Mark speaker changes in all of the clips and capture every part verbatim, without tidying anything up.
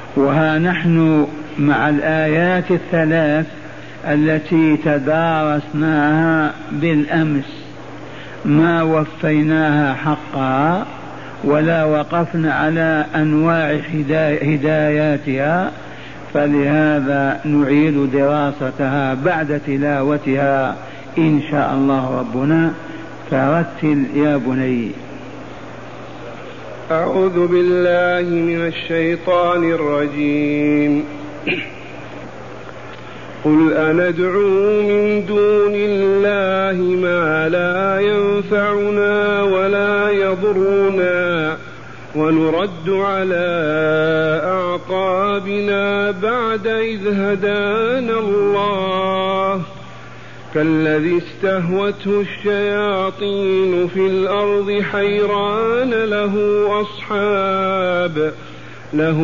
Speaker 1: وها نحن مع الآيات الثلاث التي تدارسناها بالأمس ما وفيناها حقها ولا وقفنا على أنواع هداياتها، فلهذا نعيد دراستها بعد تلاوتها إن شاء الله ربنا. فرتل يا بني.
Speaker 2: أعوذ بالله من الشيطان الرجيم. قل أندعو من دون الله ما لا ينفعنا ولا يضرنا ونرد على أعقابنا بعد إذ هدانا الله كالذي استهوته الشياطين في الأرض حيران له أصحاب له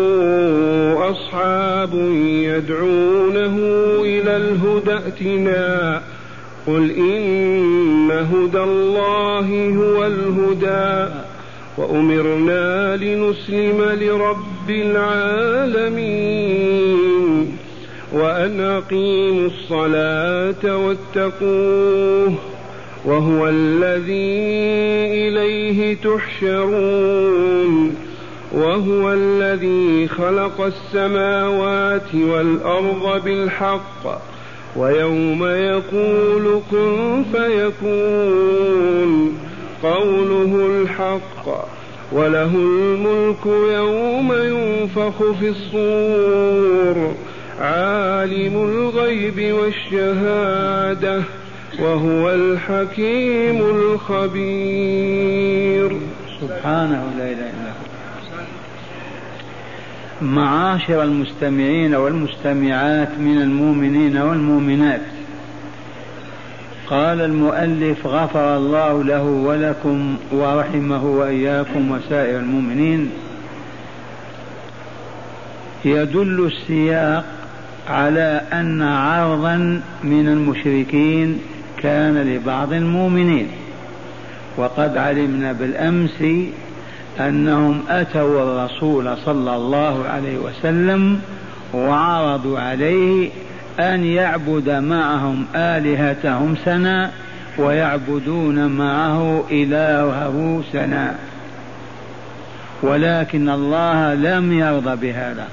Speaker 2: أصحاب يدعونه إلى الهدى ائتنا قل إن هدى الله هو الهدى وأمرنا لنسلم لرب العالمين وأن أقيموا الصلاة واتقوه وهو الذي إليه تحشرون وهو الذي خلق السماوات والأرض بالحق ويوم يقول كن فيكون قوله الحق وله الملك يوم ينفخ في الصور عالم الغيب والشهادة وهو الحكيم الخبير.
Speaker 1: سبحانه لا إله إلا هو. معاشر المستمعين والمستمعات من المؤمنين والمؤمنات، قال المؤلف غفر الله له ولكم ورحمه وإياكم وسائر المؤمنين: يدل السياق على أن عرضا من المشركين كان لبعض المؤمنين، وقد علمنا بالأمس أنهم أتوا الرسول صلى الله عليه وسلم وعرضوا عليه أن يعبد معهم آلهتهم سنة ويعبدون معه إلهه سنة، ولكن الله لم يرضى بهذا،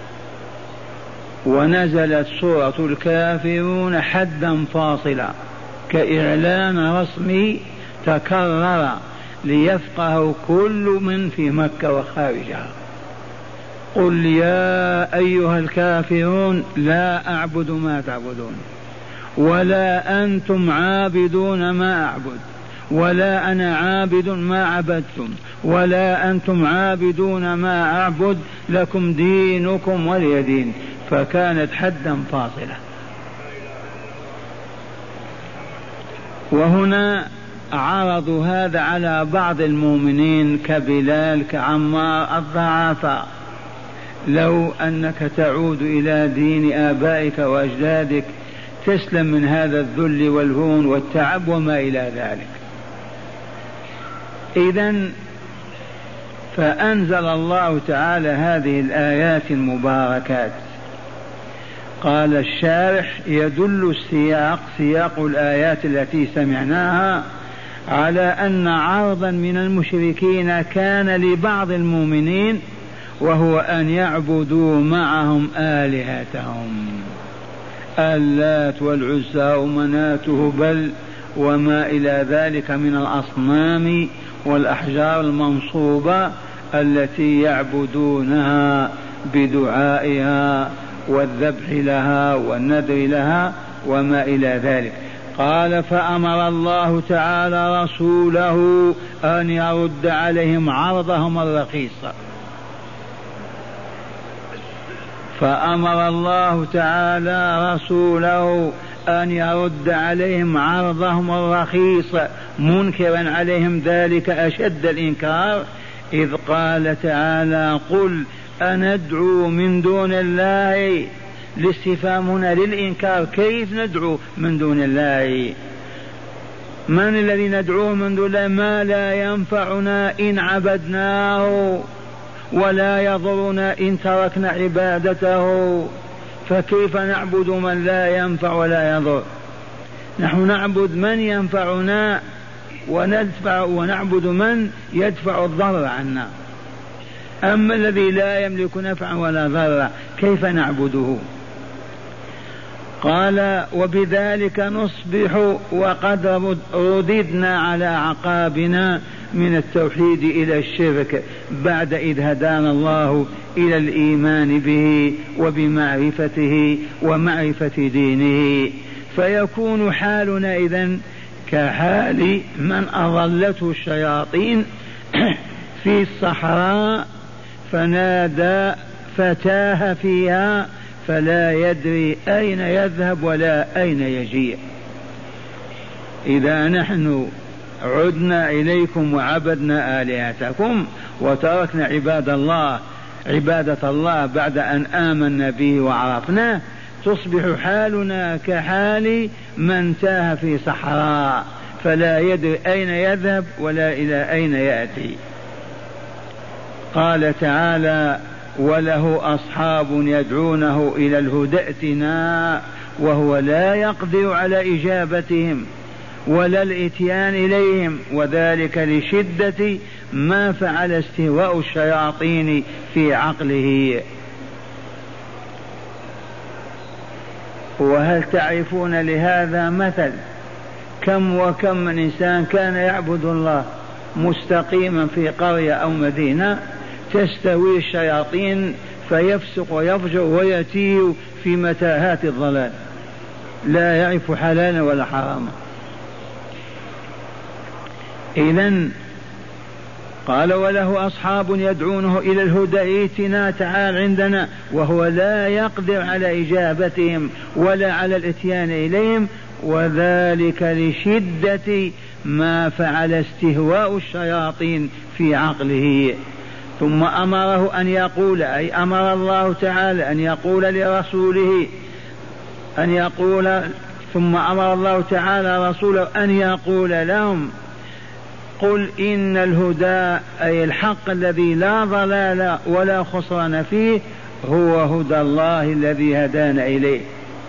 Speaker 1: ونزلت سورة الكافرون حدا فاصلا كإعلان رسمي تكرر ليفقه كل من في مكة وخارجها: قل يا أيها الكافرون لا أعبد ما تعبدون ولا أنتم عابدون ما أعبد ولا أنا عابد ما عبدتم ولا أنتم عابدون ما أعبد لكم دينكم ولي دين. فكانت حدا فاصلة. وهنا عرضوا هذا على بعض المؤمنين كبلال كعمار الضعفاء: لو أنك تعود إلى دين آبائك وأجدادك تسلم من هذا الذل والهون والتعب وما إلى ذلك. إذن فأنزل الله تعالى هذه الآيات المباركات. قال الشارح: يدل السياق سياق الآيات التي سمعناها على أن عرضا من المشركين كان لبعض المؤمنين، وهو أن يعبدوا معهم آلهتهم اللات والعزى ومناته بل وما إلى ذلك من الأصنام والأحجار المنصوبة التي يعبدونها بدعائها والذبح لها والنذر لها وما إلى ذلك. قال: فأمر الله تعالى رسوله أن يرد عليهم عرضهم الرخيص. فأمر الله تعالى رسوله أن يرد عليهم عرضهم الرخيص، منكرا عليهم ذلك أشد الإنكار، إذ قال تعالى: قل أندعو من دون الله. الاستفهام هنا للإنكار: كيف ندعو من دون الله؟ من الذي ندعوه من دون الله؟ ما لا ينفعنا إن عبدناه ولا يضرنا إن تركنا عبادته، فكيف نعبد من لا ينفع ولا يضر؟ نحن نعبد من ينفعنا وندفع ونعبد من يدفع الضر عنا، أما الذي لا يملك نفعا ولا ضرا كيف نعبده؟ قال وبذلك نصبح وقد رددنا على عقابنا من التوحيد إلى الشرك بعد إذ هدانا الله إلى الإيمان به وبمعرفته ومعرفة دينه، فيكون حالنا إذن كحال من أضلته الشياطين في الصحراء فنادى فتاه فيها فلا يدري أين يذهب ولا أين يجيء. إذا نحن عدنا إليكم وعبدنا آلهتكم وتركنا عباد الله عبادة الله بعد أن آمنا به وعرفناه، تصبح حالنا كحال من تاه في صحراء فلا يدري أين يذهب ولا إلى أين يأتي. قال تعالى وله أصحاب يدعونه إلى الهدى ائتنا وهو لا يقدر على إجابتهم ولا الإتيان إليهم، وذلك لشدة ما فعل استهواء الشياطين في عقله. وهل تعرفون لهذا مثل؟ كم وكم من إنسان كان يعبد الله مستقيما في قرية أو مدينة تستوي الشياطين فيفسق ويفجر ويتيه في متاهات الضلال، لا يعرف حلالا ولا حراما. إذن قال وله أصحاب يدعونه إلى الهدى ائتنا تعال عندنا وهو لا يقدر على إجابتهم ولا على الاتيان إليهم، وذلك لشدة ما فعل استهواء الشياطين في عقله. ثم أمره أن يقول، أي أمر الله تعالى أن يقول لرسوله أن يقول ثم أمر الله تعالى رسوله أن يقول لهم قل إن الهدى أي الحق الذي لا ضلال ولا خسران فيه هو هدى الله الذي هدانا إليه،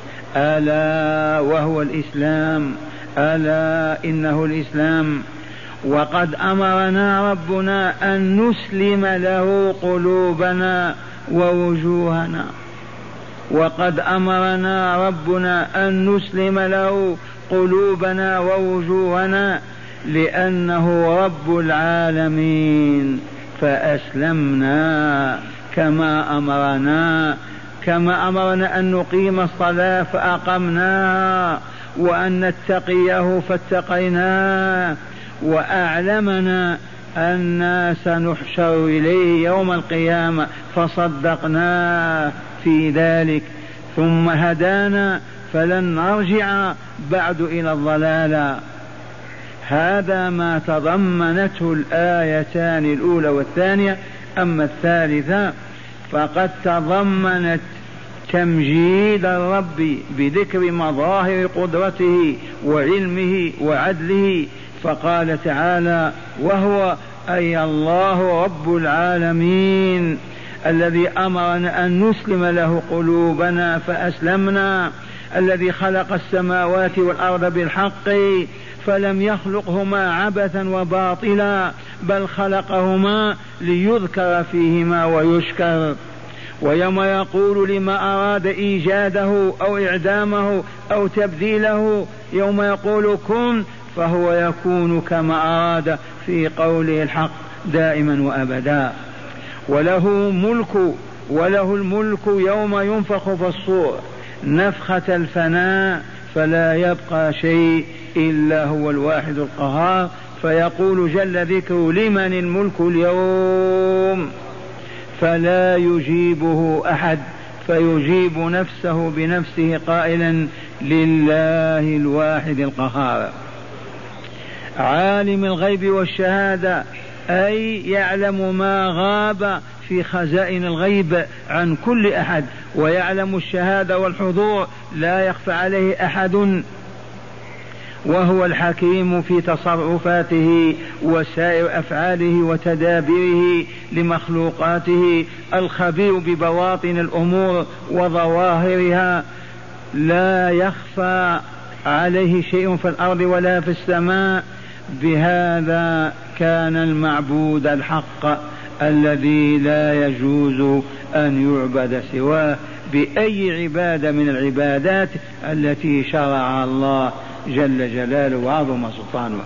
Speaker 1: ألا وهو الإسلام، ألا إنه الإسلام. وقد أمرنا ربنا أن نسلم له قلوبنا ووجوهنا، وقد أمرنا ربنا أن نسلم له قلوبنا ووجوهنا لأنه رب العالمين، فأسلمنا كما أمرنا كما أمرنا أن نقيم الصلاة فأقمناها وأن نتقيه فاتقيناه، وأعلمنا أننا سنحشر إليه يوم القيامة فصدقناه في ذلك، ثم هدانا فلن نرجع بعد إلى الضلال. هذا ما تضمنته الآيتان الأولى والثانية. أما الثالثة فقد تضمنت تمجيد الرب بذكر مظاهر قدرته وعلمه وعدله، فقال تعالى وهو أي الله رب العالمين الذي أمرنا أن نسلم له قلوبنا فأسلمنا، الذي خلق السماوات والأرض بالحق فلم يخلقهما عبثا وباطلا بل خلقهما ليذكر فيهما ويشكر. ويوم يقول لما أراد إيجاده أو إعدامه أو تبديله يوم يقول كن فهو يكون كما أراد في قوله الحق دائما وأبدا. وله ملك وله الملك يوم ينفخ في الصور نفخة الفناء فلا يبقى شيء إلا هو الواحد القهار، فيقول جل ذكره لمن الملك اليوم، فلا يجيبه أحد فيجيب نفسه بنفسه قائلا لله الواحد القهار. عالم الغيب والشهادة أي يعلم ما غاب في خزائن الغيب عن كل أحد، ويعلم الشهادة والحضور لا يخفى عليه أحد. وهو الحكيم في تصرفاته وسائر أفعاله وتدابيره لمخلوقاته، الخبير ببواطن الأمور وظواهرها، لا يخفى عليه شيء في الأرض ولا في السماء. بهذا كان المعبود الحق الذي لا يجوز أن يعبد سواه بأي عبادة من العبادات التي شرعها الله جل جلاله وعظم سلطانه.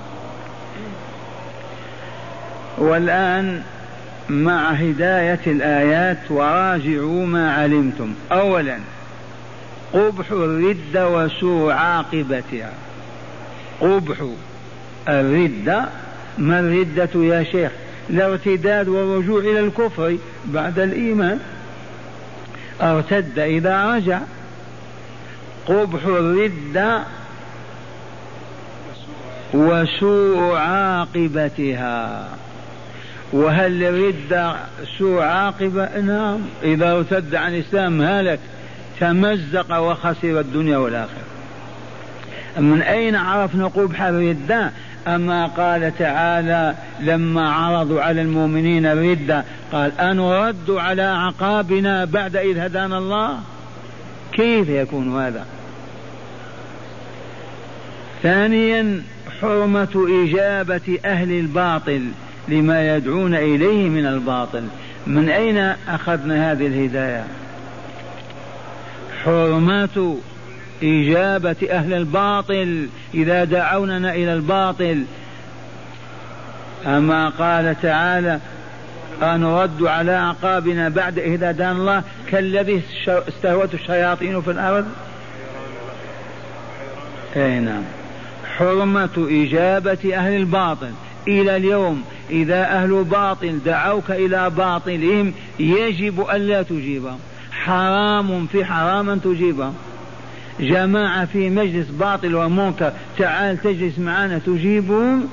Speaker 1: والآن مع هداية الآيات وراجعوا ما علمتم. أولا قبح الردة وسوء عاقبتها. قبح الردة، ما الردة يا شيخ؟ الارتداد والرجوع إلى الكفر بعد الإيمان، ارتد إذا رجع. قبح الردة وسوء عاقبتها. وهل الردة سوء عاقبة؟ نعم، إذا ارتد عن الإسلام هلك، تمزق وخسر الدنيا والآخرة. من أين عرفنا قبح الردة؟ أما قال تعالى لما عرضوا على المؤمنين الردة قال أنرد على أعقابنا بعد إذ هدانا الله. كيف يكون هذا؟ ثانيا حرمة إجابة أهل الباطل لما يدعون إليه من الباطل. من أين أخذنا هذه الهداية؟ حرمة إجابة أهل الباطل إذا دعوننا إلى الباطل. أما قال تعالى أنرد على أعقابنا بعد إذ هدانا الله كالذي استهوته الشياطين في الأرض. أي نعم، حرمة إجابة أهل الباطل. إلى اليوم إذا أهل باطل دعوك إلى باطلهم يجب ألا تجيبهم، حرام في حرام تجيبهم. جماعة في مجلس باطل ومنكر تعال تجلس معنا تجيبهم.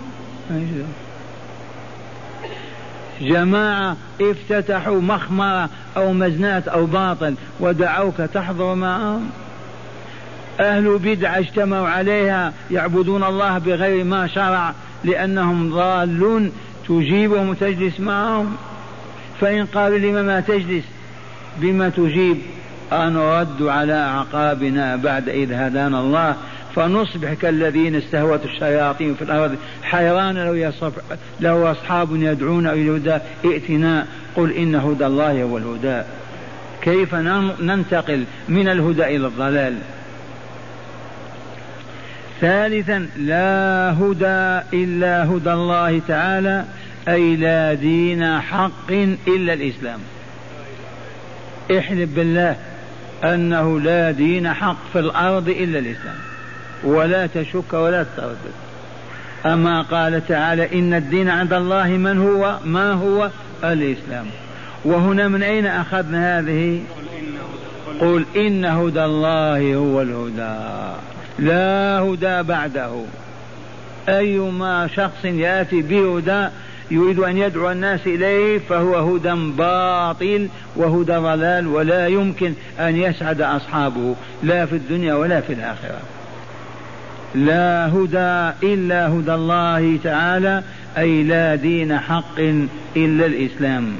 Speaker 1: جماعة افتتحوا مخمرة أو مزنات أو باطل ودعوك تحضر معهم. أهل بدعة اجتمعوا عليها يعبدون الله بغير ما شرع لأنهم ضالون، تجيبهم وتجلس معهم. فإن قالوا لما ما تجلس بما تجيب؟ أنرد على أعقابنا بعد إذ هدانا الله فنصبح كالذين استهوت الشياطين في الأرض حيران لو, لو أصحاب يدعون إلى الهدى ائتنا قل إن هدى الله هو الهدى. كيف ننتقل من الهدى إلى الضلال؟ ثالثا لا هدى إلا هدى الله تعالى، أي لا دين حق إلا الإسلام. احلف بالله أنه لا دين حق في الأرض إلا الإسلام، ولا تشك ولا تردد. أما قال تعالى إن الدين عند الله من هو ما هو الإسلام. وهنا من أين أخذنا هذه؟ قل إن هدى الله هو الهدى، لا هدى بعده. أيما شخص يأتي بهدى يريد أن يدعو الناس إليه فهو هدى باطل وهدى ضلال، ولا يمكن أن يسعد أصحابه لا في الدنيا ولا في الآخرة. لا هدى إلا هدى الله تعالى، أي لا دين حق إلا الإسلام.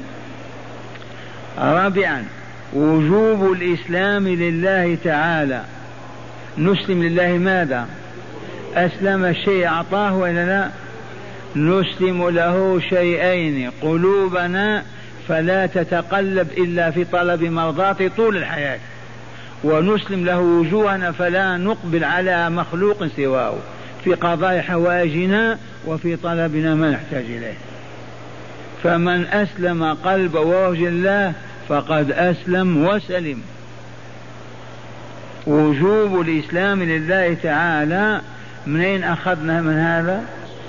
Speaker 1: رابعا وجوب الإسلام لله تعالى. نسلم لله ماذا؟ أسلم الشيء أعطاه ولا لا؟ نسلم له شيئين: قلوبنا فلا تتقلب إلا في طلب مرضاته طول الحياة، ونسلم له وجوهنا فلا نقبل على مخلوق سواه في قضاء حوائجنا وفي طلبنا ما نحتاج إليه. فمن أسلم قلب ووجه الله فقد أسلم وسلم. وجوب الإسلام لله تعالى منين أخذنا من هذا؟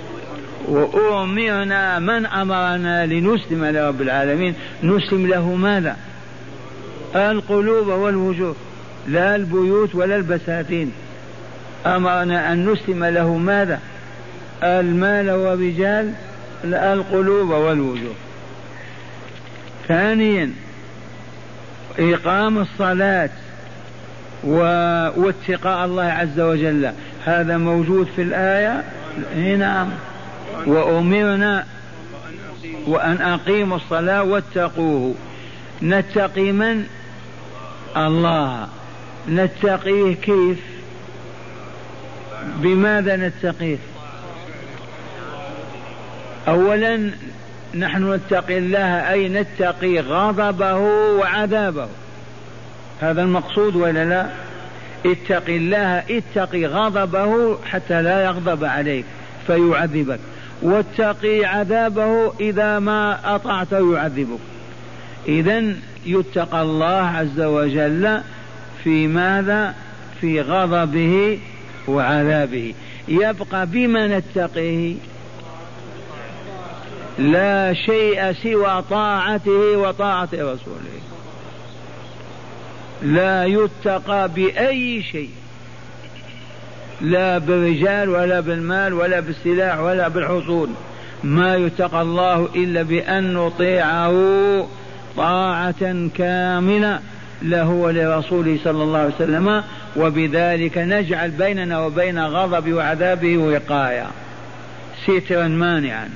Speaker 1: وأمرنا، من أمرنا لنسلم لرب العالمين؟ نسلم له ماذا؟ القلوب والوجوه، لا البيوت ولا البساتين. أمرنا أن نسلم له ماذا؟ المال والرجال، لا القلوب والوجوه. ثانيا إقام الصلاة واتقاء الله عز وجل. هذا موجود في الآية. نعم. وأمرنا وأن أقيموا الصلاة واتقوه. نتقي من؟ الله. نتقيه كيف؟ بماذا نتقيه؟ أولا نحن نتقي الله أي نتقي غضبه وعذابه، هذا المقصود ولا لا؟ اتق الله، اتقي غضبه حتى لا يغضب عليك فيعذبك، واتقي عذابه إذا ما أطعته يعذبك. إذن يتقى الله عز وجل في ماذا؟ في غضبه وعذابه. يبقى بما نتقيه؟ لا شيء سوى طاعته وطاعة رسوله. لا يتقى بأي شيء، لا بالرجال ولا بالمال ولا بالسلاح ولا بالحصول. ما يتقى الله إلا بأن نطيعه طاعة كاملة له ولرسوله صلى الله عليه وسلم، وبذلك نجعل بيننا وبين غضب وعذابه وقاية، سترا مانعا.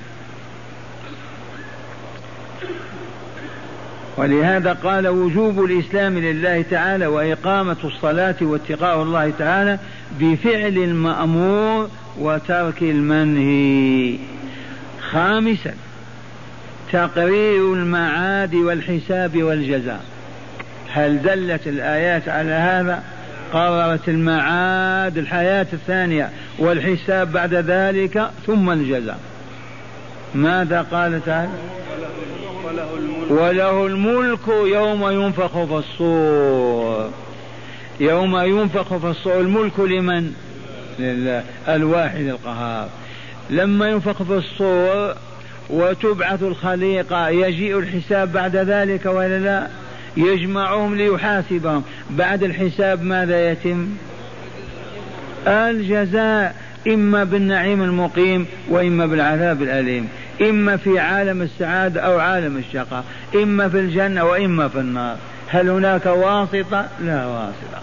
Speaker 1: ولهذا قال وجوب الإسلام لله تعالى وإقامة الصلاة واتقاء الله تعالى بفعل المأمور وترك المنهي. خامسا تقرير المعاد والحساب والجزاء. هل دلت الآيات على هذا؟ قررت المعاد الحياة الثانية والحساب بعد ذلك ثم الجزاء. ماذا قال تعالى؟ وله الملك يوم ينفخ في الصور. يوم ينفخ في الصور الملك لمن؟ لله الواحد القهار. لما ينفخ في الصور وتبعث الخليقة يجيء الحساب بعد ذلك ولا لا؟ يجمعهم ليحاسبهم. بعد الحساب ماذا يتم؟ الجزاء، إما بالنعيم المقيم وإما بالعذاب الأليم، إما في عالم السعادة أو عالم الشقاء، إما في الجنة وإما في النار. هل هناك واسطة؟ لا واسطة.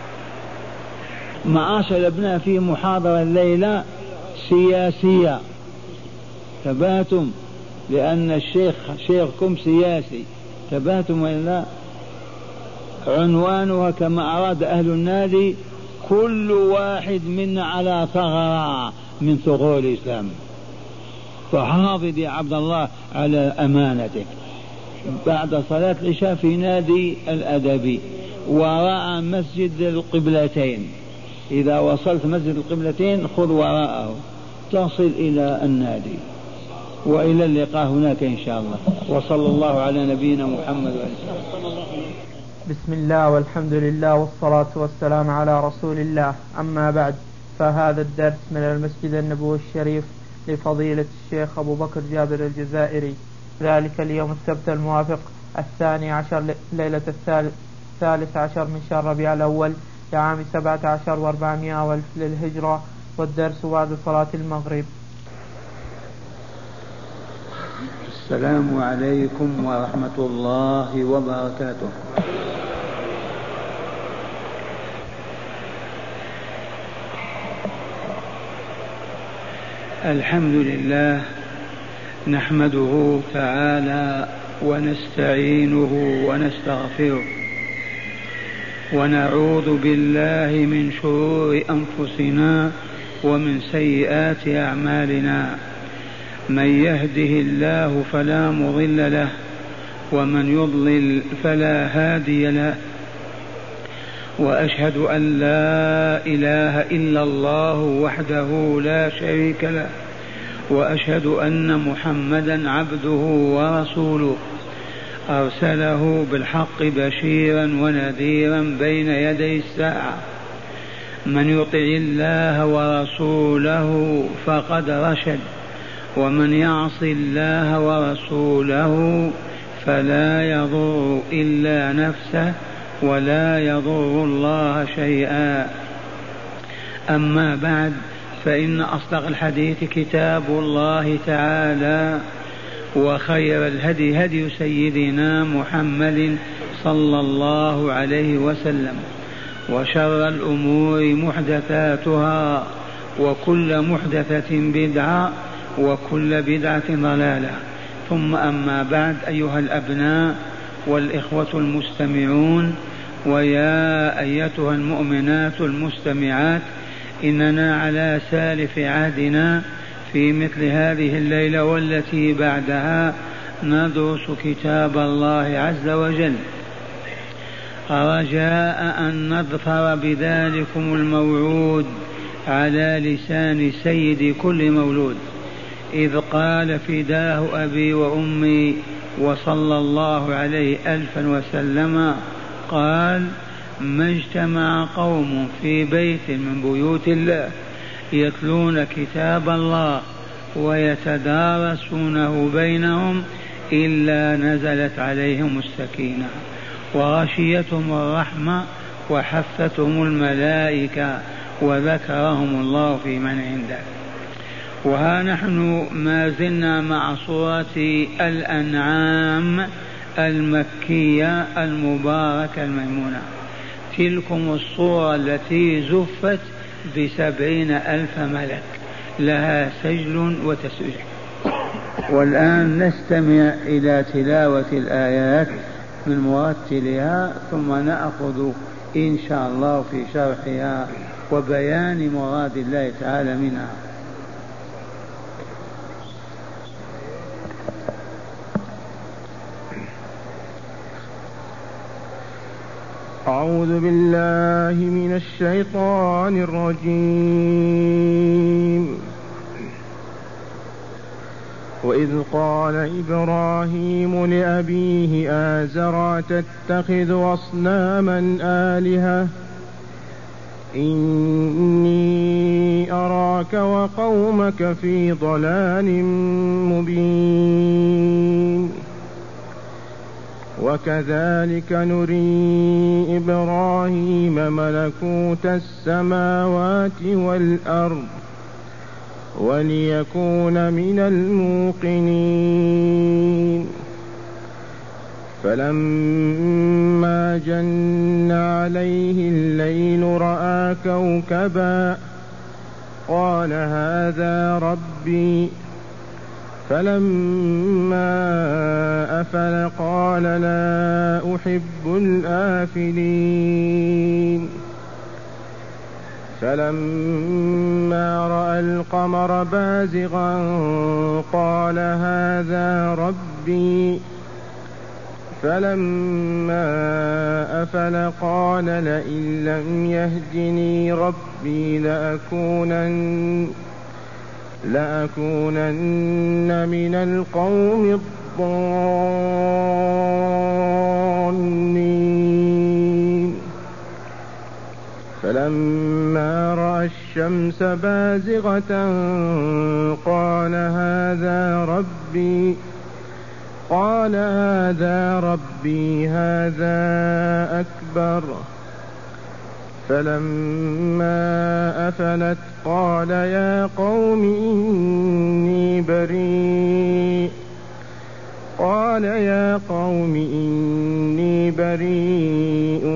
Speaker 1: معاشر الأبناء، في محاضرة الليلة سياسية، تباتم، لأن الشيخ شيخكم سياسي، تباتم ولا لا؟ عنوانها كما أراد أهل النادي كل واحد منا على ثغرة من ثغور الإسلام، فحافظ يا عبد الله على أمانتك. بعد صلاة العشاء في نادي الأدبي وراء مسجد القبلتين، إذا وصلت مسجد القبلتين خذ وراءه تصل إلى النادي، وإلى اللقاء هناك إن شاء الله. وصلى الله على نبينا محمد وآله.
Speaker 3: بسم الله والحمد لله والصلاة والسلام على رسول الله. أما بعد، فهذا الدرس من المسجد النبوي الشريف لفضيلة الشيخ أبو بكر جابر الجزائري، ذلك اليوم السبت الموافق الثاني عشر ليلة الثالث عشر من شهر ربيع الأول لعام سبعة عشر وأربعمائة والف للهجرة، والدرس بعد صلاة المغرب.
Speaker 1: السلام عليكم ورحمة الله وبركاته. الحمد لله نحمده تعالى ونستعينه ونستغفره، ونعوذ بالله من شرور أنفسنا ومن سيئات أعمالنا. من يهده الله فلا مضل له، ومن يضلل فلا هادي له. وأشهد أن لا إله إلا الله وحده لا شريك له، وأشهد أن محمدا عبده ورسوله، أرسله بالحق بشيرا ونذيرا بين يدي الساعة. من يطع الله ورسوله فقد رشد، ومن يعص الله ورسوله فلا يضر إلا نفسه ولا يضر الله شيئا. أما بعد، فإن أصدق الحديث كتاب الله تعالى، وخير الهدي هدي سيدنا محمد صلى الله عليه وسلم، وشر الأمور محدثاتها وكل محدثة بدعة وكل بدعة ضلالة. ثم أما بعد، أيها الأبناء والإخوة المستمعون، ويا أيتها المؤمنات المستمعات، إننا على سالف عهدنا في مثل هذه الليلة والتي بعدها ندرس كتاب الله عز وجل، رجاء أن نظفر بذلكم الموعود على لسان سيد كل مولود، إذ قال فداه أبي وأمي وصلى الله عليه ألفا وسلم، قال: ما اجتمع قوم في بيت من بيوت الله يتلون كتاب الله ويتدارسونه بينهم إلا نزلت عليهم السكينة وغشيتهم الرحمة وحفتهم الملائكة وذكرهم الله في من عنده. وها نحن ما زلنا مع سورة الأنعام المكية المباركة الميمونة، تلكم الصورة التي زفت بسبعين ألف ملك لها سجل وتسبيح. والآن نستمع إلى تلاوة الآيات من مرتلها، ثم نأخذ إن شاء الله في شرحها وبيان مراد الله تعالى منها.
Speaker 2: أعوذ بالله من الشيطان الرجيم. وإذ قال إبراهيم لأبيه آزر تتخذ أصناما آلهة إني أراك وقومك في ضلال مبين. وكذلك نري إبراهيم ملكوت السماوات والأرض وليكون من الموقنين. فلما جن عليه الليل رأى كوكبا قال هذا ربي. فلما أفل قال لا أحب الآفلين. فلما رأى القمر بازغا قال هذا ربي. فلما أفل قال لئن لم يهدني ربي لأكونن لأكونن من القوم الضالين. فلما رأى الشمس بازغة قال هذا ربي قال هذا ربي هذا أكبر. فلما أفلت قال يا قوم إني بريء قال يا قوم إني بريء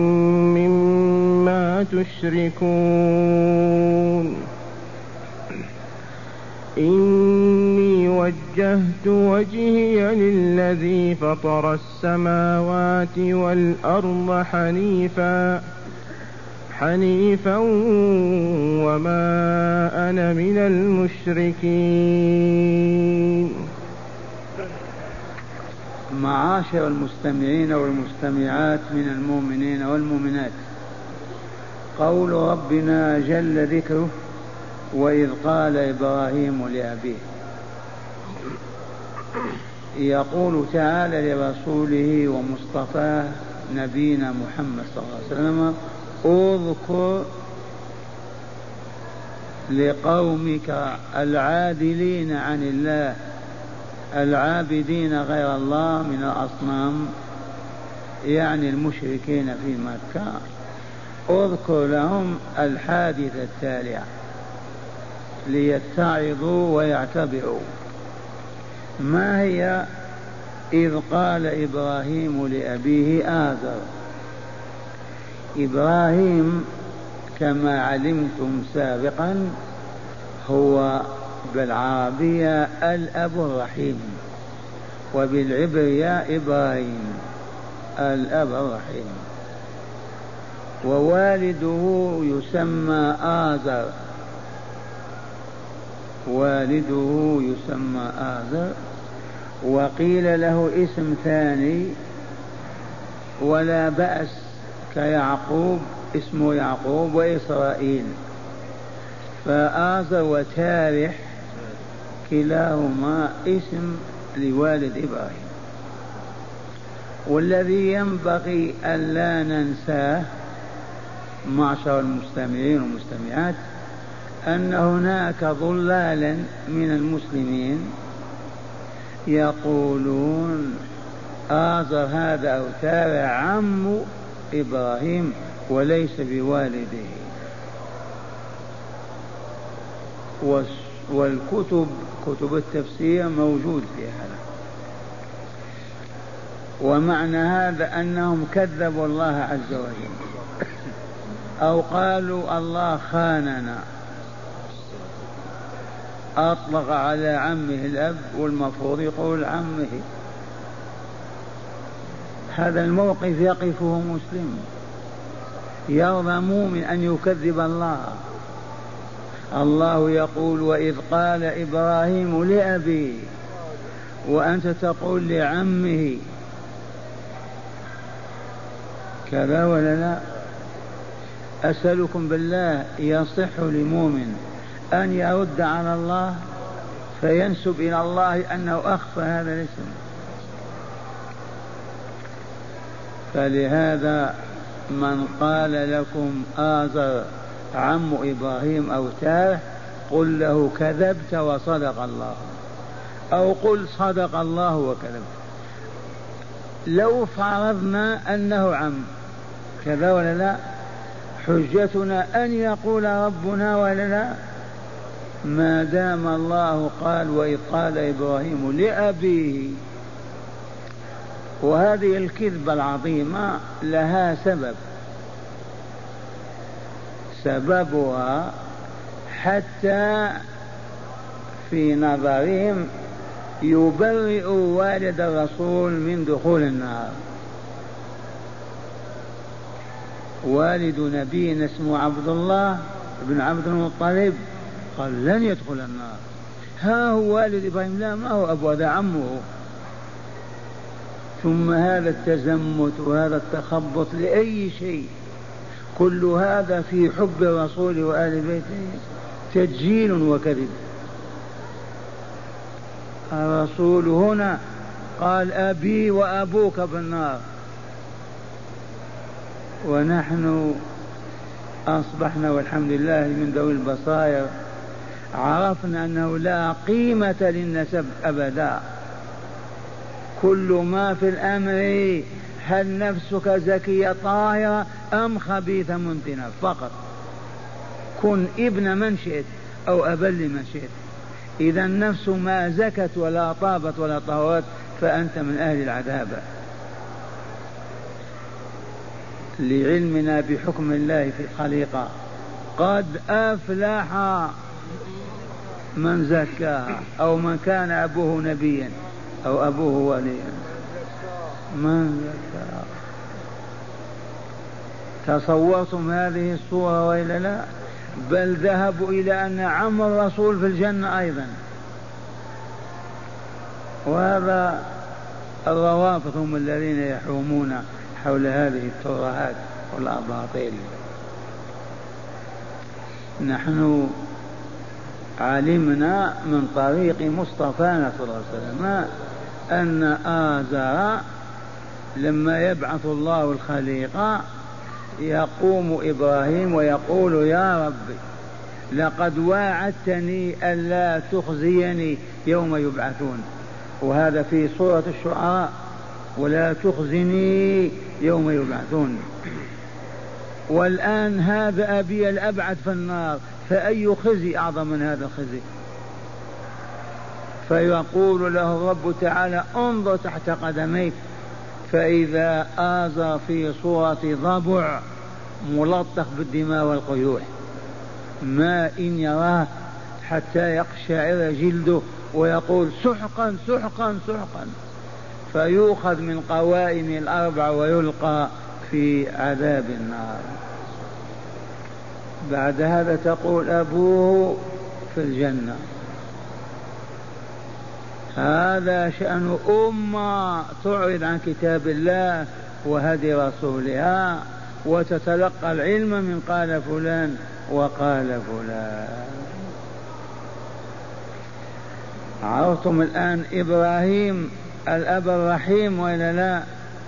Speaker 2: مما تشركون. إني وجهت وجهي للذي فطر السماوات والأرض حنيفا حنيفا وما أنا من المشركين.
Speaker 1: معاشر المستمعين والمستمعات من المؤمنين والمؤمنات، قول ربنا جل ذكره: وإذ قال إبراهيم لأبيه، يقول تعالى لرسوله ومصطفاه نبينا محمد صلى الله عليه وسلم: اذكر لقومك العادلين عن الله العابدين غير الله من الأصنام، يعني المشركين في مكة، اذكر لهم الحادثة التالية ليتعظوا ويعتبروا. ما هي؟ إذ قال إبراهيم لأبيه آزر، إبراهيم كما علمتم سابقا هو بالعربية الأب الرحيم، وبالعبرية إبراهيم الأب الرحيم. ووالده يسمى آزر، والده يسمى آزر، وقيل له اسم ثاني ولا بأس كيعقوب، اسمه يعقوب وإسرائيل. فآزر وتارح كلاهما اسم لوالد إبراهيم. والذي ينبغي ألا ننساه معشر المستمعين والمستمعات أن هناك ضلالا من المسلمين يقولون آزر هذا أو تارح عم إبراهيم وليس بوالده، والكتب كتب التفسير موجود في هذا. ومعنى هذا أنهم كذبوا الله عز وجل أو قالوا الله خاننا، أطلق على عمه الأب والمفروض يقول عمه. هذا الموقف يقفه مسلم، يرضى مؤمن أن يكذب الله. الله يقول وإذ قال إبراهيم لأبيه، وأنت تقول لعمه، كذا ولا لا؟ أسألكم بالله، يصح لمؤمن أن يرد على الله فينسب إلى الله أنه أخفى هذا الاسم؟ فلهذا من قال لكم آزر عم إبراهيم أو تارح قل له كذبت وصدق الله، أو قل صدق الله وكذبت. لو فرضنا أنه عم، كذا ولا لا؟ حجتنا أن يقول ربنا ولا لا؟ ما دام الله قال وإذ قال إبراهيم لأبيه. وهذه الكذبة العظيمة لها سبب، سببها حتى في نظرهم يبرئ والد الرسول من دخول النار. والد نبينا اسمه عبد الله بن عبد المطلب قال لن يدخل النار. ها هو والد إبراهيم، لا ما هو أبو، هذا عمه. ثم هذا التزمت وهذا التخبط لأي شيء، كل هذا في حب الرسول وآل بيته تدجيل وكذب. الرسول هنا قال أبي وأبوك بالنار، ونحن أصبحنا والحمد لله من ذوي البصائر عرفنا أنه لا قيمة للنسب أبدا. كل ما في الأمر هل نفسك زكية طاهرة أم خبيثة منتنة فقط. كن ابن من شئت أو أبا لمن شئت، إذا النفس ما زكت ولا طابت ولا طهرت فأنت من أهل العذاب. لعلمنا بحكم الله في الخليقة قد أفلح من زكاها، أو من كان أبوه نبيا أو أبوه وليا من زكاها. تصورتم هذه الصورة وإلا لا؟ بل ذهبوا إلى أن عم الرسول في الجنة أيضا. وهذا الروافض هم الذين يحومون حول هذه الترهات والأباطيل. نحن علمنا من طريق مصطفانا صلى الله عليه وسلم أن آزر لما يبعث الله الخليقة يقوم إبراهيم ويقول يا رب لقد واعدتني ألا تخزيني يوم يبعثون، وهذا في سورة الشعراء، ولا تخزني يوم يبعثون. والآن هذا أبي الأبعد في النار، فأي خزي أعظم من هذا الخزي؟ فيقول له الرب تعالى انظر تحت قدميك، فإذا آزر في صورة ضبع ملطخ بالدماء والقيوح، ما إن يراه حتى يقشعر جلده ويقول سحقا سحقا سحقا، فيؤخذ من قوائم الأربع ويلقى في عذاب النار. بعد هذا تقول أبوه في الجنة. هذا شأن أمة تعرض عن كتاب الله وهدي رسولها وتتلقى العلم من قال فلان وقال فلان. عرفتم الآن إبراهيم الأب الرحيم وإلا لا؟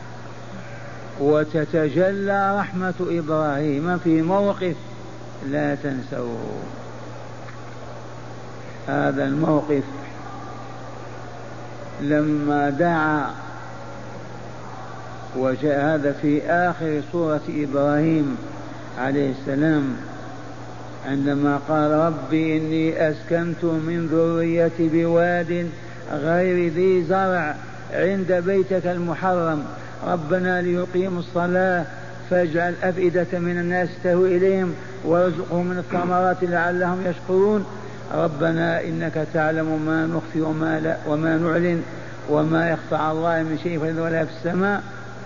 Speaker 1: وتتجلى رحمة إبراهيم في موقف لا تنسوه. هذا الموقف لما دعا، وجاء هذا في آخر سورة إبراهيم عليه السلام عندما قال ربي إني أسكنت من ذريتي بواد غير ذي زرع عند بيتك المحرم ربنا ليقيموا الصلاة فاجعل أفئدة من الناس تهوي إليهم وارزقهم من الثمرات لعلهم يشكرون ربنا إنك تعلم ما نخفي وما, لا وما نعلن وما يخفى على الله من شيء في الأرض ولا في السماء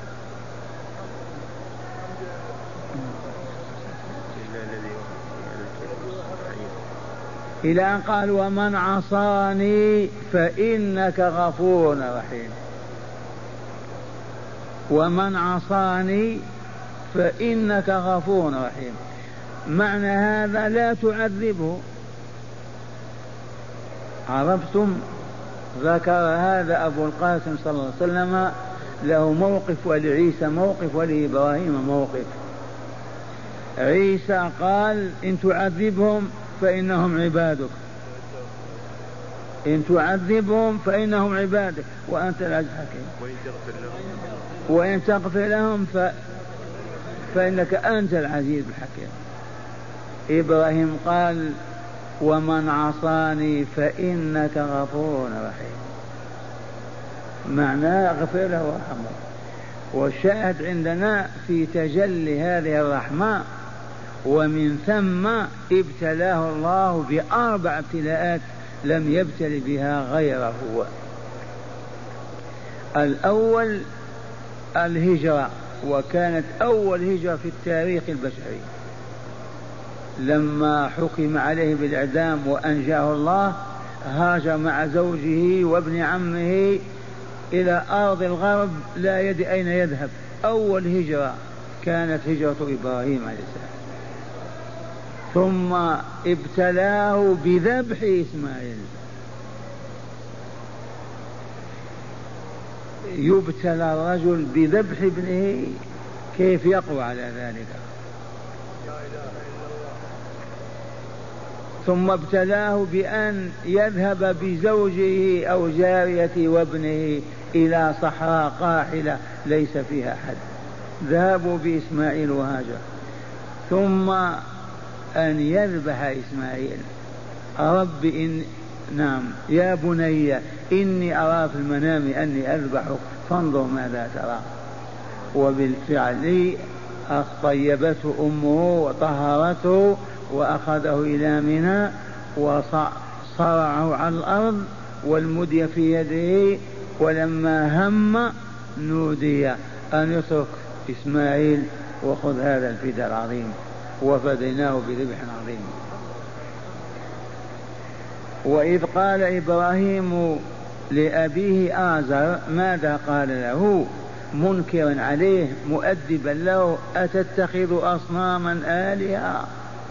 Speaker 1: إلى أن قال ومن عصاني فإنك غفور رحيم. ومن عصاني فإنك غفور رحيم، معنى هذا لا تعذبه. عرفتم؟ ذكر هذا أبو القاسم صلى الله عليه وسلم، له موقف ولعيسى موقف ولإبراهيم موقف. عيسى قال إن تعذبهم فإنهم عبادك، إن تعذبهم فإنهم عبادك وأنت العزيز الحكيم، وإن تغفر لهم ف... فإنك أنت العزيز الحكيم. إبراهيم قال ومن عصاني فإنك غفور رحيم، معناه اغفر له وارحمه. والشاهد عندنا في تجلي هذه الرحمة، ومن ثم ابتلاه الله بأربع ابتلاءات لم يبتل بها غيره. الأول الهجرة، وكانت أول هجرة في التاريخ البشري، لما حكم عليه بالإعدام وأنجاه الله هاجر مع زوجه وابن عمه إلى أرض الغرب لا يدري أين يذهب. أول هجرة كانت هجرة إبراهيم عليه السلام. ثم ابتلاه بذبح إسماعيل. يبتلى الرجل بذبح ابنه، كيف يقوى على ذلك؟ ثم ابتلاه بأن يذهب بزوجه أو جاريته وابنه إلى صحراء قاحلة ليس فيها أحد، ذهبوا بإسماعيل وهاجر. ثم أن يذبح إسماعيل. رب إن نعم يا بني إني أرى في المنام أني أذبحك فانظر ماذا ترى. وبالفعل طيبته أمه وطهرته وأخذه إلى منى وصرعه على الأرض والمدي في يده، ولما هم نودي أن يترك إسماعيل وخذ هذا الفداء العظيم، وفديناه بذبح عظيم. وإذ قال إبراهيم لأبيه آزر ماذا قال له منكرا عليه مؤدبا له أتتخذ أصناما آلهة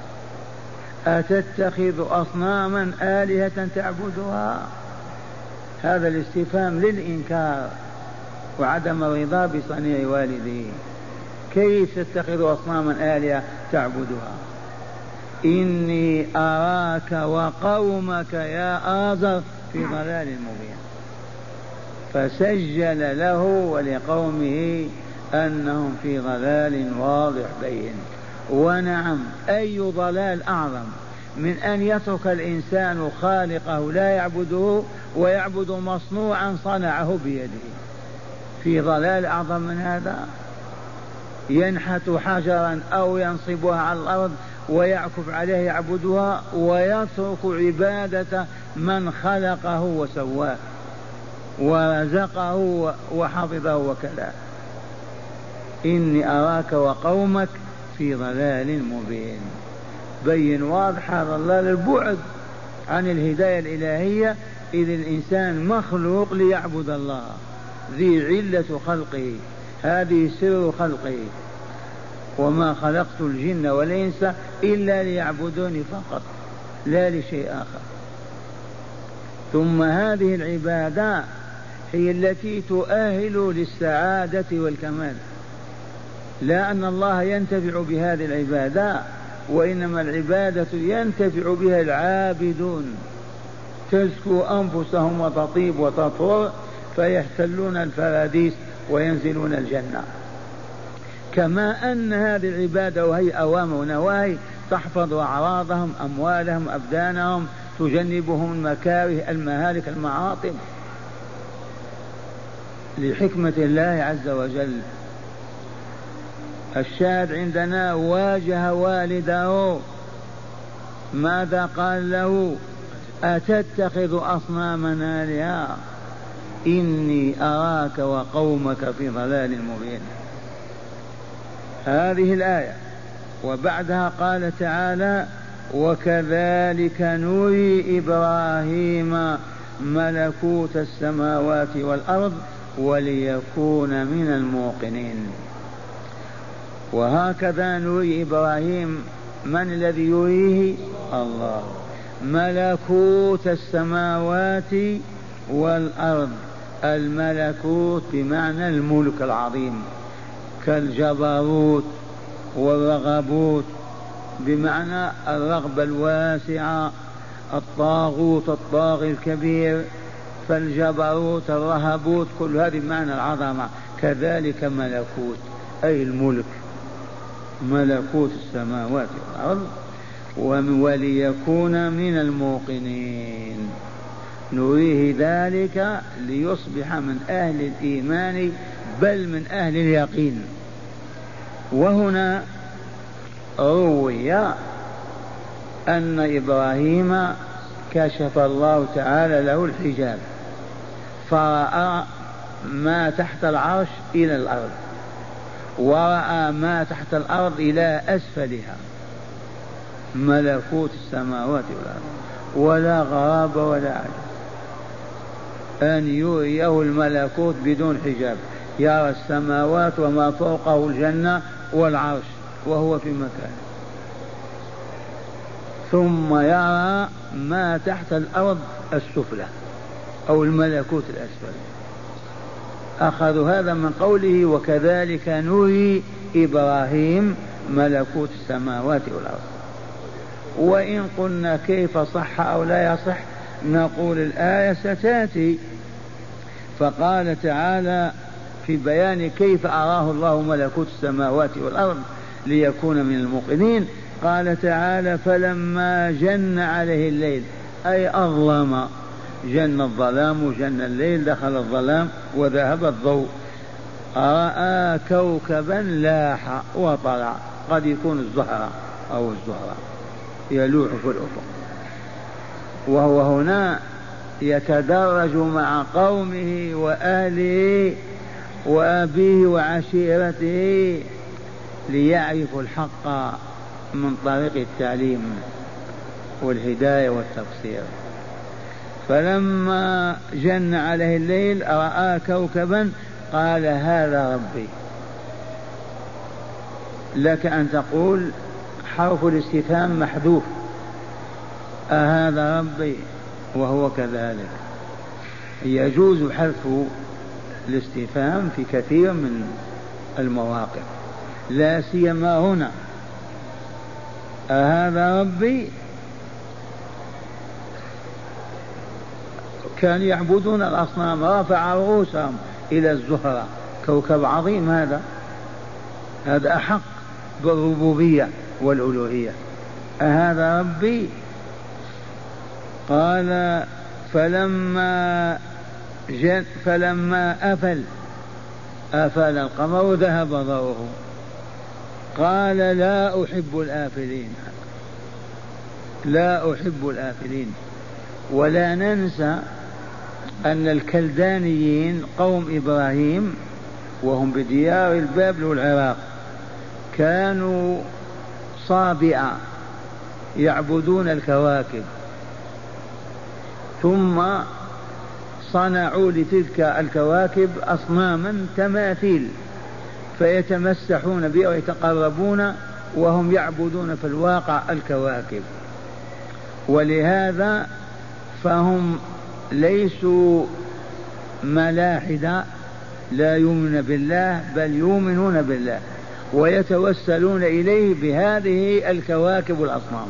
Speaker 1: أتتخذ أصناما آلهة تعبدها. هذا الاستفهام للإنكار وعدم الرضا بصنيع والده. كيف تتخذ أصناما آلهة تعبدها؟ إني أراك وقومك يا آزر في ضلال مبين. فسجل له ولقومه أنهم في ضلال واضح بين. ونعم، أي ضلال أعظم من أن يترك الإنسان خالقه لا يعبده ويعبد مصنوعا صنعه بيده؟ في ضلال أعظم من هذا؟ ينحت حجرا أو ينصبها على الأرض ويعكف عليه يعبدها ويترك عبادة من خلقه وسواه ورزقه وحفظه وكذا. إني أراك وقومك في ضلال مبين. بين واضح هذا الله للبعد عن الهداية الإلهية، إذ الإنسان مخلوق ليعبد الله، ذي علة خلقه، هذه سر خلقه. وما خلقت الجن والإنس إلا ليعبدوني فقط لا لشيء آخر. ثم هذه العبادة هي التي تؤهل للسعادة والكمال، لا أن الله ينتفع بهذه العبادة، وإنما العبادة ينتفع بها العابدون، تزكو أنفسهم وتطيب وتطهر فيحتلون الفراديس وينزلون الجنة. كما أن هذه العبادة وهي أوامر ونواهي تحفظ أعراضهم أموالهم أبدانهم، تجنبهم المكاره المهالك المعاطب لحكمة الله عز وجل. الشاهد عندنا واجه والده، ماذا قال له؟ أتتخذ أصنامنا آلهة إني أراك وقومك في ضلال مبين. هذه الآية. وبعدها قال تعالى وكذلك نري إبراهيم ملكوت السماوات والأرض وليكون من الموقنين. وهكذا نري إبراهيم، من الذي يريه؟ الله، ملكوت السماوات والأرض. الملكوت بمعنى الملك العظيم كالجبروت والرغبوت بمعنى الرغبة الواسعة، الطاغوت الطاغي الكبير، فالجبروت الرهبوت كل هذه بمعنى العظمة. كذلك ملكوت أي الملك، ملكوت السماوات والأرض وليكون من الموقنين. نريه ذلك ليصبح من أهل الإيمان بل من أهل اليقين. وهنا روي أن إبراهيم كشف الله تعالى له الحجاب فرأى ما تحت العرش إلى الأرض، ورأى ما تحت الأرض إلى أسفلها، ملكوت السماوات والأرض، ولا غراب ولا عجب أن يريه الملكوت بدون حجاب، يرى السماوات وما فوقه الجنة والعرش وهو في مكان، ثم يرى ما تحت الأرض السفلى أو الملكوت الأسفل. أخذوا هذا من قوله وكذلك نري إبراهيم ملكوت السماوات والأرض. وإن قلنا كيف صح أو لا يصح، نقول الآية ستأتي. فقال تعالى في بيان كيف أراه الله ملكوت السماوات والأرض ليكون من الموقنين، قال تعالى فلما جن عليه الليل أي أظلم، جن الظلام وجن الليل، دخل الظلام وذهب الضوء، رأى كوكبا لاح وطلع، قد يكون الزهرة أو الزهرة يلوح في الأفق، وهو هنا يتدرج مع قومه وأهله وأبيه وعشيرته ليعرفوا الحق من طريق التعليم والهداية والتبصير. فلما جن عليه الليل رأى كوكبا قال هذا ربي. لك أن تقول حرف الاستفهام محذوف، أهذا ربي؟ وهو كذلك. يجوز حذف الاستفهام في كثير من المواقف، لا سيما هنا. أهذا ربي؟ كانوا يعبدون الأصنام، رفع رؤوسهم إلى الزهرة، كوكب عظيم هذا، هذا أحق بالربوبية والألوهية. أهذا ربي؟ قال فلما جن فلما أفل أفل القمر ذهب ضوءه، قال لا أحب الآفلين، لا أحب الآفلين. ولا ننسى أن الكلدانيين قوم إبراهيم وهم بديار البابل والعراق كانوا صابئة يعبدون الكواكب، ثم صنعوا لتلك الكواكب أصناما تماثيل فيتمسحون بها ويتقربون وهم يعبدون في الواقع الكواكب. ولهذا فهم ليسوا ملاحدة لا يؤمنون بالله بل يؤمنون بالله ويتوسلون إليه بهذه الكواكب والأصنام.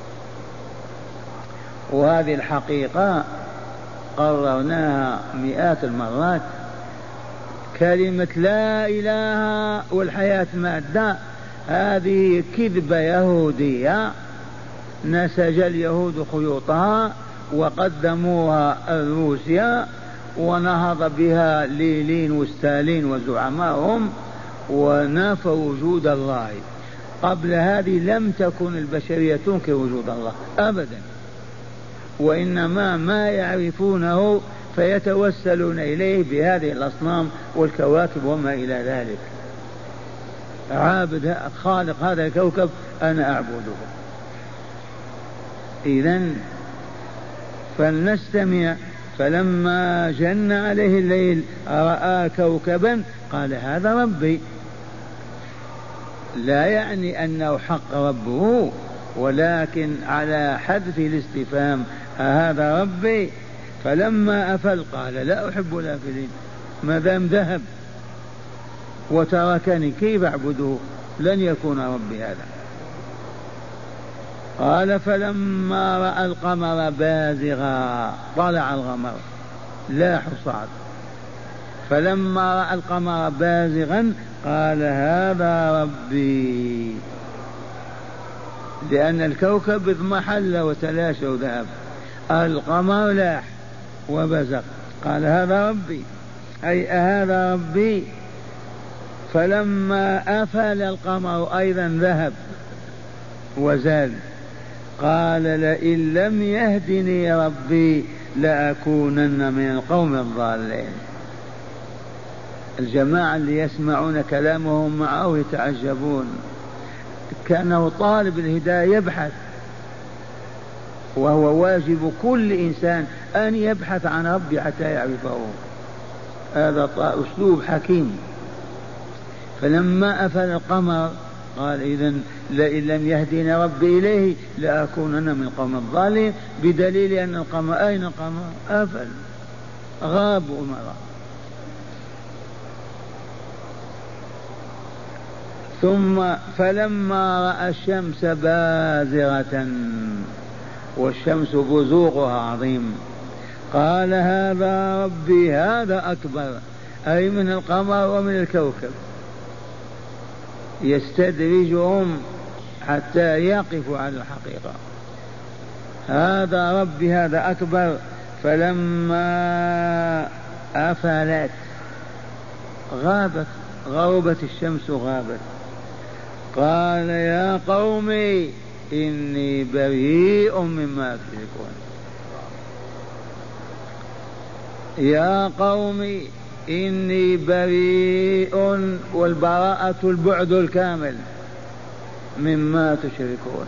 Speaker 1: وهذه الحقيقة قررناها مئات المرات. كلمة لا إله والحياة مادة هذه كذبة يهودية نسج اليهود خيوطها وقدموها روسيا ونهض بها ليلين وستالين وزعمائهم ونافوا وجود الله. قبل هذه لم تكن البشرية تنكر وجود الله أبدا، وإنما ما يعرفونه فيتوسلون إليه بهذه الأصنام والكواكب وما إلى ذلك. عابد خالق هذا الكوكب أنا أعبده. إذن فلنستمع. فلما جن عليه الليل رأى كوكبا قال هذا ربي، لا يعني أنه حق ربه ولكن على حذف الاستفهام هذا ربي. فلما أفل قال لا أحب الآفلين، ما دام ذهب وتركني كيف أعبده؟ لن يكون ربي هذا. قال فلما رأى القمر بازغا طلع القمر لا حصاد، فلما رأى القمر بازغا قال هذا ربي، لأن الكوكب اضمحل وتلاشى وذهب، القمر لاح وبزغ، قال هذا ربي أي هذا ربي. فلما أفل القمر أيضا ذهب وزال، قال لئن لم يهدني ربي لأكونن من القوم الضالين. الجماعة اللي يسمعون كلامهم معه يتعجبون، كأنه طالب الهداية يبحث، وهو واجب كل إنسان أن يبحث عن ربي حتى يعرفه. هذا أسلوب حكيم. فلما أفل القمر قال إذن لئن لم يهديني ربي إليه لأكونن من القوم الضالين، بدليل أن القمر أين القمر؟ أفل غاب أمرا. ثم فلما رأى الشمس بازغة والشمس بزوغها عظيم قال هذا ربي هذا أكبر، أي من القمر ومن الكوكب، يستدرجهم حتى يقفوا على الحقيقة. هذا ربي هذا أكبر. فلما أفلت غابت، غربت الشمس غابت، قال يا قومي إني بريء مما تشركون. يا قومي إني بريء، والبراءة البعد الكامل مما تشركون.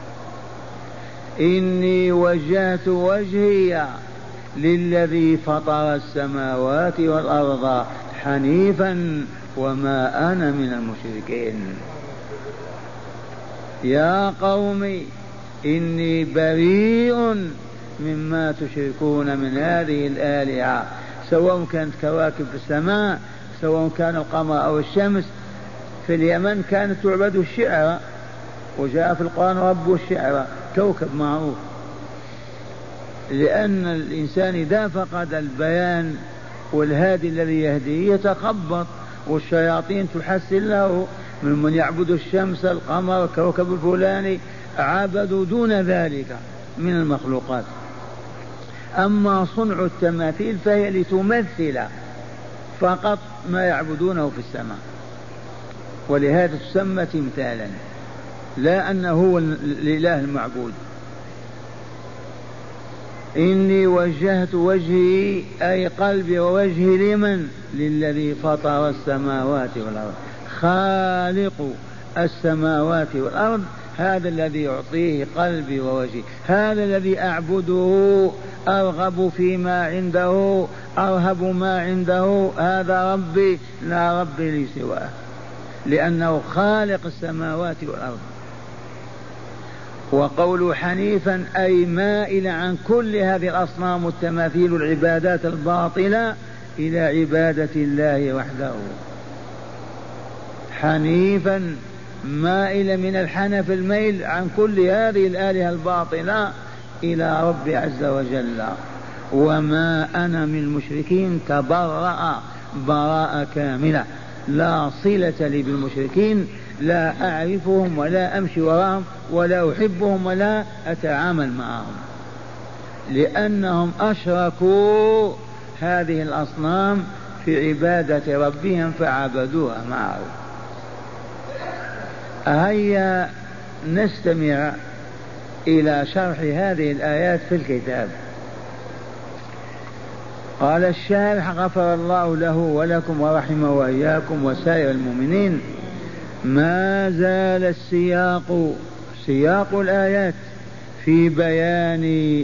Speaker 1: إني وجهت وجهي للذي فطر السماوات والأرض حنيفا وما أنا من المشركين. يا قوم إني بريء مما تشركون من هذه الآلهة، سواء كانت كواكب في السماء، سواء كان القمر أو الشمس. في اليمن كانت تعبد الشعرى، وجاء في القرآن رب الشعرى، كوكب معروف. لأن الإنسان إذا فقد البيان والهادي الذي يهديه يتخبط، والشياطين تحسن له ممن يعبد الشمس القمر الكوكب الفلاني، عبدوا دون ذلك من المخلوقات. أما صنع التماثيل فهي لتمثل فقط ما يعبدونه في السماء. ولهذا تسمى تمثالا، لا أنه هو الإله المعبود. إني وجهت وجهي أي قلبي ووجهي لمن؟ للذي فطر السماوات والأرض، خالق السماوات والأرض، هذا الذي يعطيه قلبي ووجهي، هذا الذي أعبده، أرغب فيما عنده، أرهب ما عنده، هذا ربي، لا ربي لي سواه، لأنه خالق السماوات والأرض. وقول حنيفا أي مائل عن كل هذه الأصنام والتماثيل والعبادات الباطلة إلى عبادة الله وحده. حنيفا مائل من الحنف الميل عن كل هذه الآلهة الباطلة إلى رب عز وجل. وما أنا من المشركين، تبرأ براءة كاملة، لا صلة لي بالمشركين، لا أعرفهم ولا أمشي وراهم ولا أحبهم ولا أتعامل معهم، لأنهم أشركوا هذه الأصنام في عبادة ربهم فعبدوها معه. هيا نستمع إلى شرح هذه الآيات في الكتاب. قال الشارح غفر الله له ولكم ورحمه وإياكم وسائر المؤمنين: ما زال السياق سياق الآيات في بيان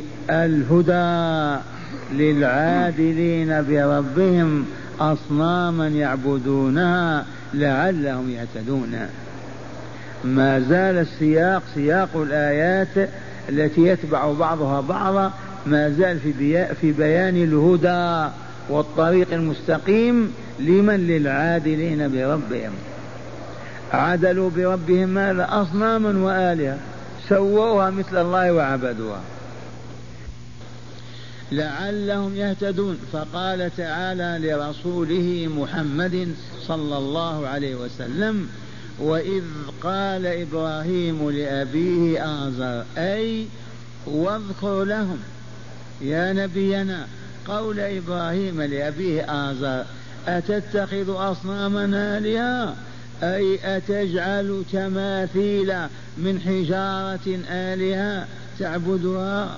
Speaker 1: الهدى للعادلين بربهم أصناما يعبدونها لعلهم يهتدون. ما زال السياق سياق الآيات التي يتبع بعضها بعضا، ما زال في بيان الهدى والطريق المستقيم لمن؟ للعادلين بربهم. عدلوا بربهم ماذا؟ أصناما وآلهة، سووها مثل الله وعبدوها لعلهم يهتدون. فقال تعالى لرسوله محمد صلى الله عليه وسلم: وإذ قال إبراهيم لأبيه آزر، أي واذكر لهم يا نبينا قول إبراهيم لأبيه آزر: أتتخذ أصناما آلهة، أي أتجعل تماثيل من حجارة آلهة تعبدها،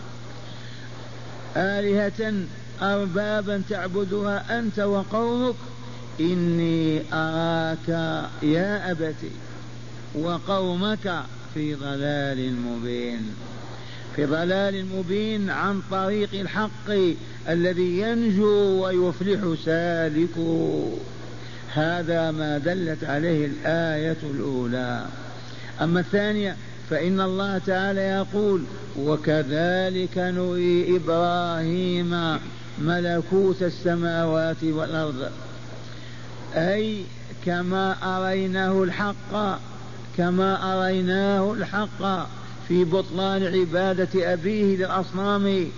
Speaker 1: آلهة أربابا تعبدها أنت وقومك، إني أراك يا أبتي وقومك في ضلال مبين. في ضلال مبين عن طريق الحق الذي ينجو ويفلح سالكه. هذا ما دلت عليه الآية الأولى. أما الثانية فإن الله تعالى يقول: وكذلك نري إبراهيم ملكوت السماوات والأرض، أي كما أريناه الحق كما أريناه الحق في بطلان عبادة أبيه للأصنام،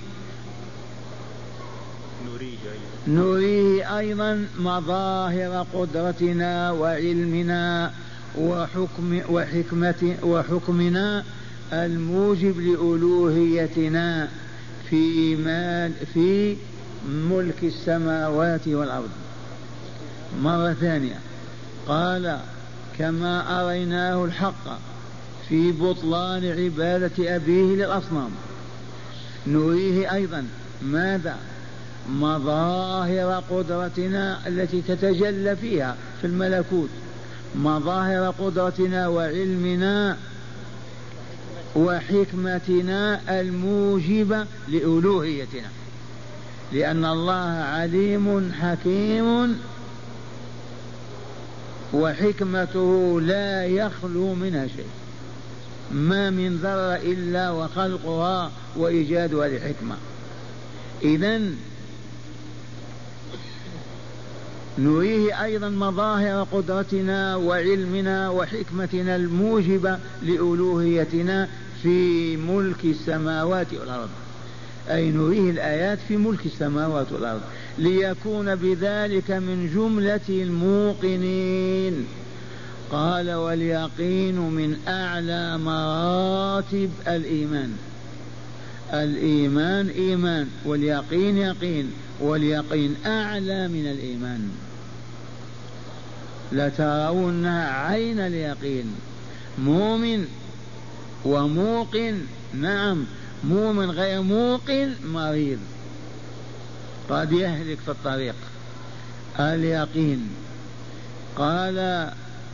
Speaker 1: نريه أيضا مظاهر قدرتنا وعلمنا وحكم وحكمة وحكمنا الموجب لألوهيتنا في مال في ملك السماوات والأرض. مرة ثانية قال: كما أريناه الحق في بطلان عبادة أبيه للأصنام، نريه أيضا ماذا؟ مظاهر قدرتنا التي تتجلى فيها في الملكوت، مظاهر قدرتنا وعلمنا وحكمتنا الموجبة لألوهيتنا، لأن الله عليم حكيم وحكمته لا يخلو منها شيء، ما من ذرة إلا وخلقها وإيجادها لحكمة. إذن نريه أيضا مظاهر قدرتنا وعلمنا وحكمتنا الموجبة لألوهيتنا في ملك السماوات والأرض، أي نريه الآيات في ملك السماوات والأرض ليكون بذلك من جملة الموقنين. قال: واليقين من أعلى مراتب الإيمان. الإيمان إيمان واليقين يقين، واليقين أعلى من الإيمان. لترونها عين اليقين. مؤمن وموقن، نعم، مؤمن غير موقن مريض قد يهلك في الطريق. اليقين قال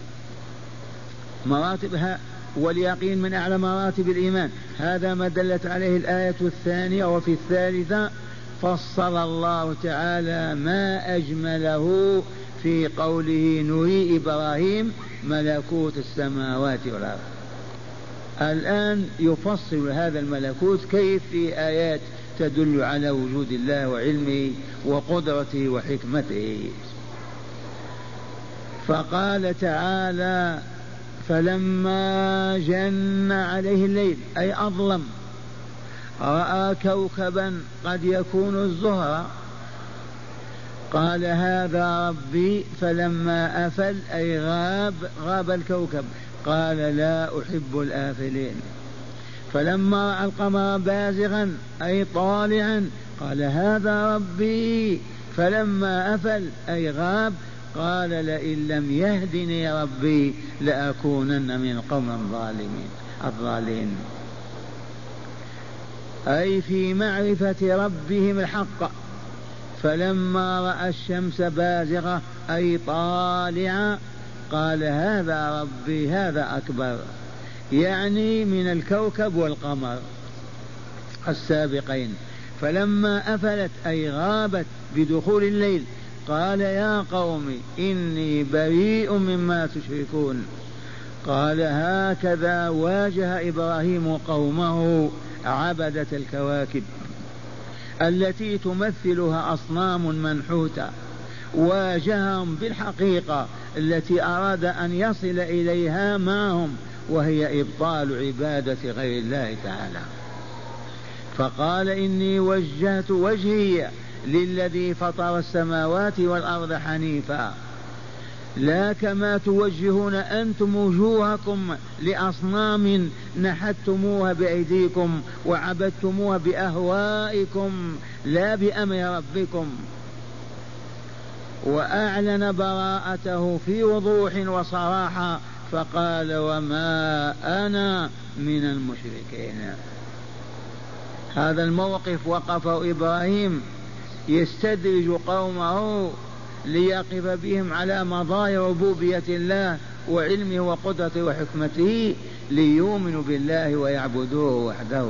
Speaker 1: مراتبها، واليقين من أعلى مراتب الإيمان، هذا ما دلت عليه الآية الثانية. وفي الثالثة فصل الله تعالى ما أجمله في قوله نري إبراهيم ملكوت السماوات والأرض. الآن يفصل هذا الملكوت كيف في آيات تدل على وجود الله وعلمه وقدرته وحكمته. فقال تعالى فلما جن عليه الليل أي أظلم، رأى كوكبا قد يكون الزهرة، قال هذا ربي، فلما أفل أي غاب غاب الكوكب، قال لا أحب الآفلين. فلما رأى القمر بازغا أي طالعا، قال هذا ربي، فلما أفل أي غاب، قال لئن لم يهدني ربي لأكونن من القوم الظالمين الضالين. أي في معرفة ربهم الحق. فلما رأى الشمس بازغة أي طالعة، قال هذا ربي، هذا أكبر، يعني من الكوكب والقمر السابقين. فلما أفلت أي غابت بدخول الليل، قال يا قوم إني بريء مما تشركون. قال هكذا واجه إبراهيم قومه عبدة الكواكب التي تمثلها أصنام منحوتة، واجههم بالحقيقة التي أراد أن يصل إليها معهم، وهي إبطال عبادة غير الله تعالى. فقال إني وجهت وجهي للذي فطر السماوات والأرض حنيفا، لا كما توجهون أنتم وجوهكم لأصنام نحتموها بأيديكم وعبدتموها بأهوائكم لا بأمر ربكم. وأعلن براءته في وضوح وصراحة، فقال وما أنا من المشركين. هذا الموقف وقفه إبراهيم يستدرج قومه ليقف بهم على مظاهر ربوبية الله وعلمه وقدرته وحكمته، ليؤمنوا بالله ويعبدوه وحده.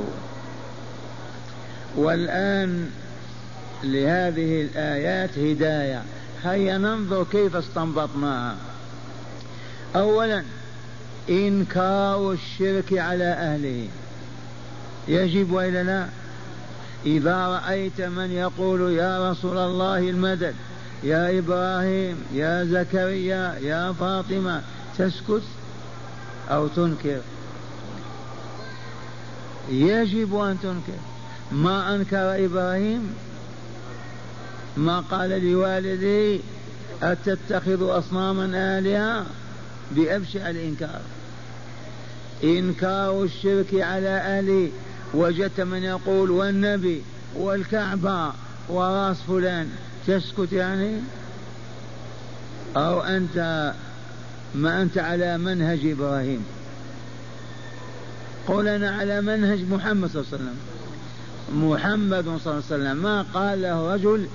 Speaker 1: والآن لهذه الآيات هداية، هيا ننظر كيف استنبطناها. أولا إنكار الشرك على أهله يجب وإلا لا؟ إذا رأيت من يقول يا رسول الله المدد، يا إبراهيم، يا زكريا، يا فاطمة، تسكت أو تنكر؟ يجب أن تنكر. ما أنكر إبراهيم، ما قال لوالديه أتتخذ أصناما آلهة، بأبشع الإنكار. إنكار الشرك على أهله. وجدت من يقول والنبي والكعبة وراس فلان، تسكت يعني؟ أو أنت ما أنت على منهج إبراهيم؟ قل أنا على منهج محمد صلى الله عليه وسلم. محمد صلى الله عليه وسلم ما قال له رجل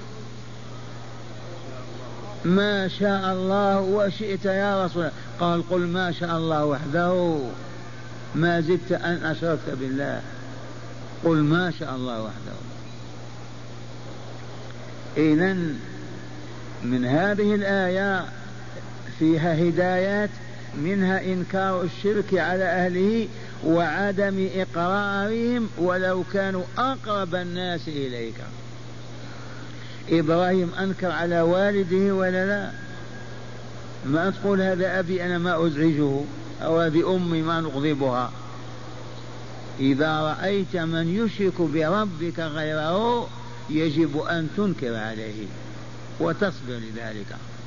Speaker 1: ما شاء الله وشئت يا رسول الله، قال قل ما شاء الله وحده ما زدت أن أشركت بالله، قل ما شاء الله وحده. إذن من هذه الآية فيها هدايات، منها إنكار الشرك على أهله وعدم إقرارهم ولو كانوا أقرب الناس إليك. إبراهيم أنكر على والده ولا لا؟ ما تقول هذا أبي أنا ما أزعجه، أو هذه أمي ما نغضبها. إذا رأيت من يشرك بربك غيره يجب أن تنكر عليه وتصبر لذلك،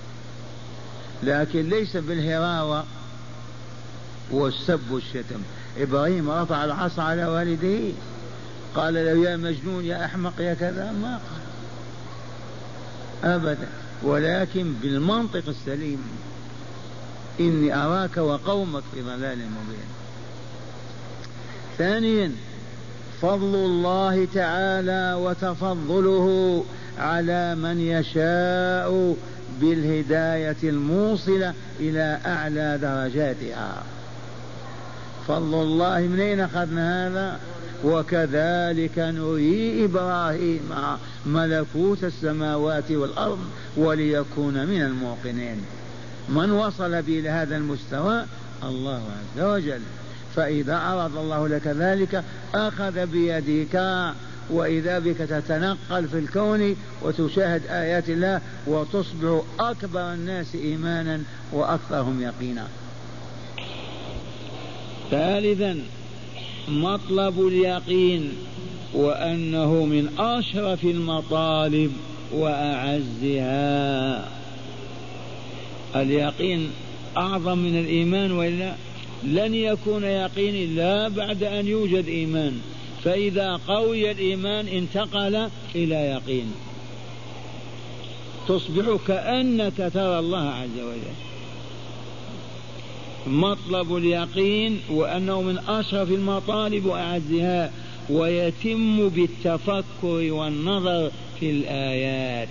Speaker 1: لكن ليس بالهراوة والسب والشتم. إبراهيم رفع العصا على والده، قال له يا مجنون يا أحمق يا كذا، ما قال أبدا، ولكن بالمنطق السليم. إني أراك وقومك في ضلال مبين. ثانيا فضل الله تعالى وتفضله على من يشاء بالهداية الموصلة إلى أعلى درجاتها. فضل الله من أين أخذنا هذا؟ وكذلك نري إبراهيم ملكوت السماوات والأرض وليكون من الموقنين. من وصل به إلى هذا المستوى؟ الله عز وجل. فإذا أراد الله لك ذلك أخذ بيدك، وإذا بك تتنقل في الكون وتشاهد آيات الله وتصبح أكبر الناس إيمانا وأكثرهم يقينا. ثالثا مطلب اليقين، وأنه من أشرف المطالب وأعزها. اليقين أعظم من الإيمان، وإلا لن يكون يقين إلا بعد أن يوجد إيمان، فإذا قوي الإيمان انتقل إلى يقين، تصبح كأنك ترى الله عز وجل. مطلب اليقين وأنه من أشرف المطالب وأعزها، ويتم بالتفكر والنظر في الآيات.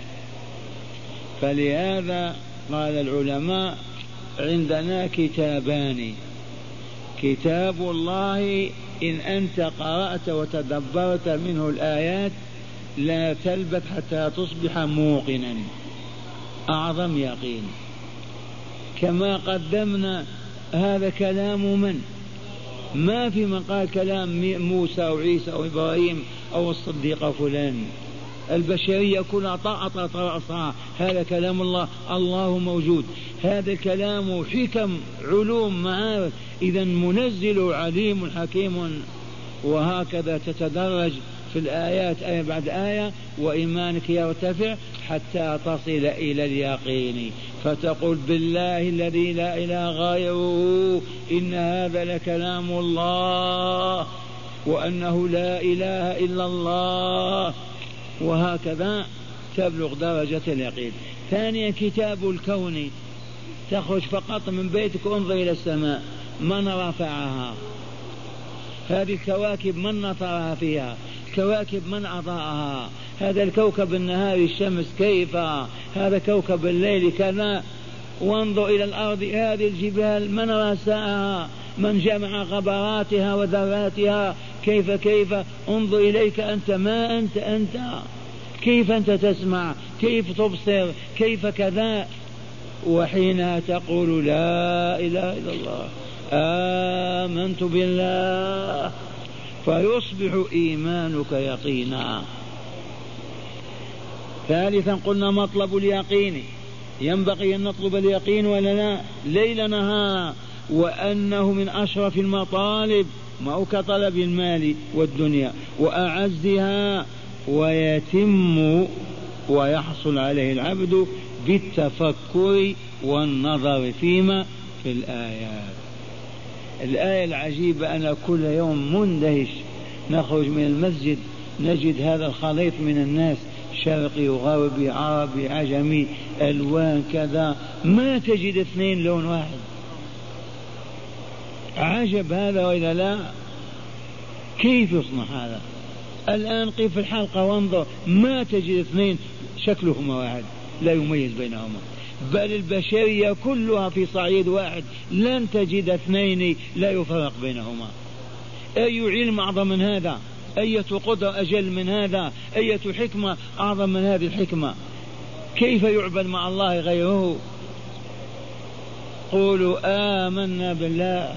Speaker 1: فلهذا قال العلماء عندنا كتابان: كتاب الله إن أنت قرأت وتدبرت منه الآيات لا تلبث حتى تصبح موقنا، أعظم يقين. كما قدمنا هذا كلام من؟ ما في من قال كلام موسى وعيسى أو إبراهيم أو الصديق أو فلان. البشرية كلها طاعت رأسها، هذا كلام الله، الله موجود. هذا الكلام حكم علوم معارف، إذا منزل عليم حكيم. وهكذا تتدرج في الآيات آية بعد آية، وإيمانك يرتفع حتى تصل إلى اليقين، فتقول بالله الذي لا إله غيره إن هذا لكلام الله، وأنه لا إله إلا الله، وهكذا تبلغ درجة اليقين. ثانيا كتاب الكون، تخرج فقط من بيتك انظر إلى السماء، من رفعها؟ هذه الكواكب من نطرها فيها؟ كواكب من أضاءها؟ هذا الكوكب النهار الشمس كيف؟ هذا كوكب الليل كذا. وانظر إلى الأرض، هذه الجبال من رساها؟ من جمع غبراتها وذراتها؟ كيف كيف انظر إليك أنت، ما أنت أنت، كيف أنت تسمع، كيف تبصر، كيف كذا. وحينها تقول لا إله إلا الله، آمنت بالله، فيصبح إيمانك يقينا. ثالثا قلنا مطلب اليقين، ينبغي أن نطلب اليقين ولا لا؟ ليل نهار، وأنه من أشرف المطالب، ما هو كطلب المال والدنيا، وأعزها، ويتم ويحصل عليه العبد بالتفكر والنظر فيما في الآيات. الآية العجيبة أنا كل يوم مندهش، نخرج من المسجد نجد هذا الخليط من الناس، شرقي وغربي عربي عجمي ألوان كذا، ما تجد اثنين لون واحد. عجب هذا وإلا لا؟ كيف يصنع هذا؟ الآن قف في الحلقة وانظر، ما تجد اثنين شكلهما واحد لا يميز بينهما، بل البشرية كلها في صعيد واحد، لن تجد اثنين لا يفرق بينهما. أي علم أعظم من هذا؟ أية قدرة أجل من هذا؟ أية حكمة أعظم من هذه الحكمة؟ كيف يعبد مع الله غيره؟ قولوا آمنا بالله.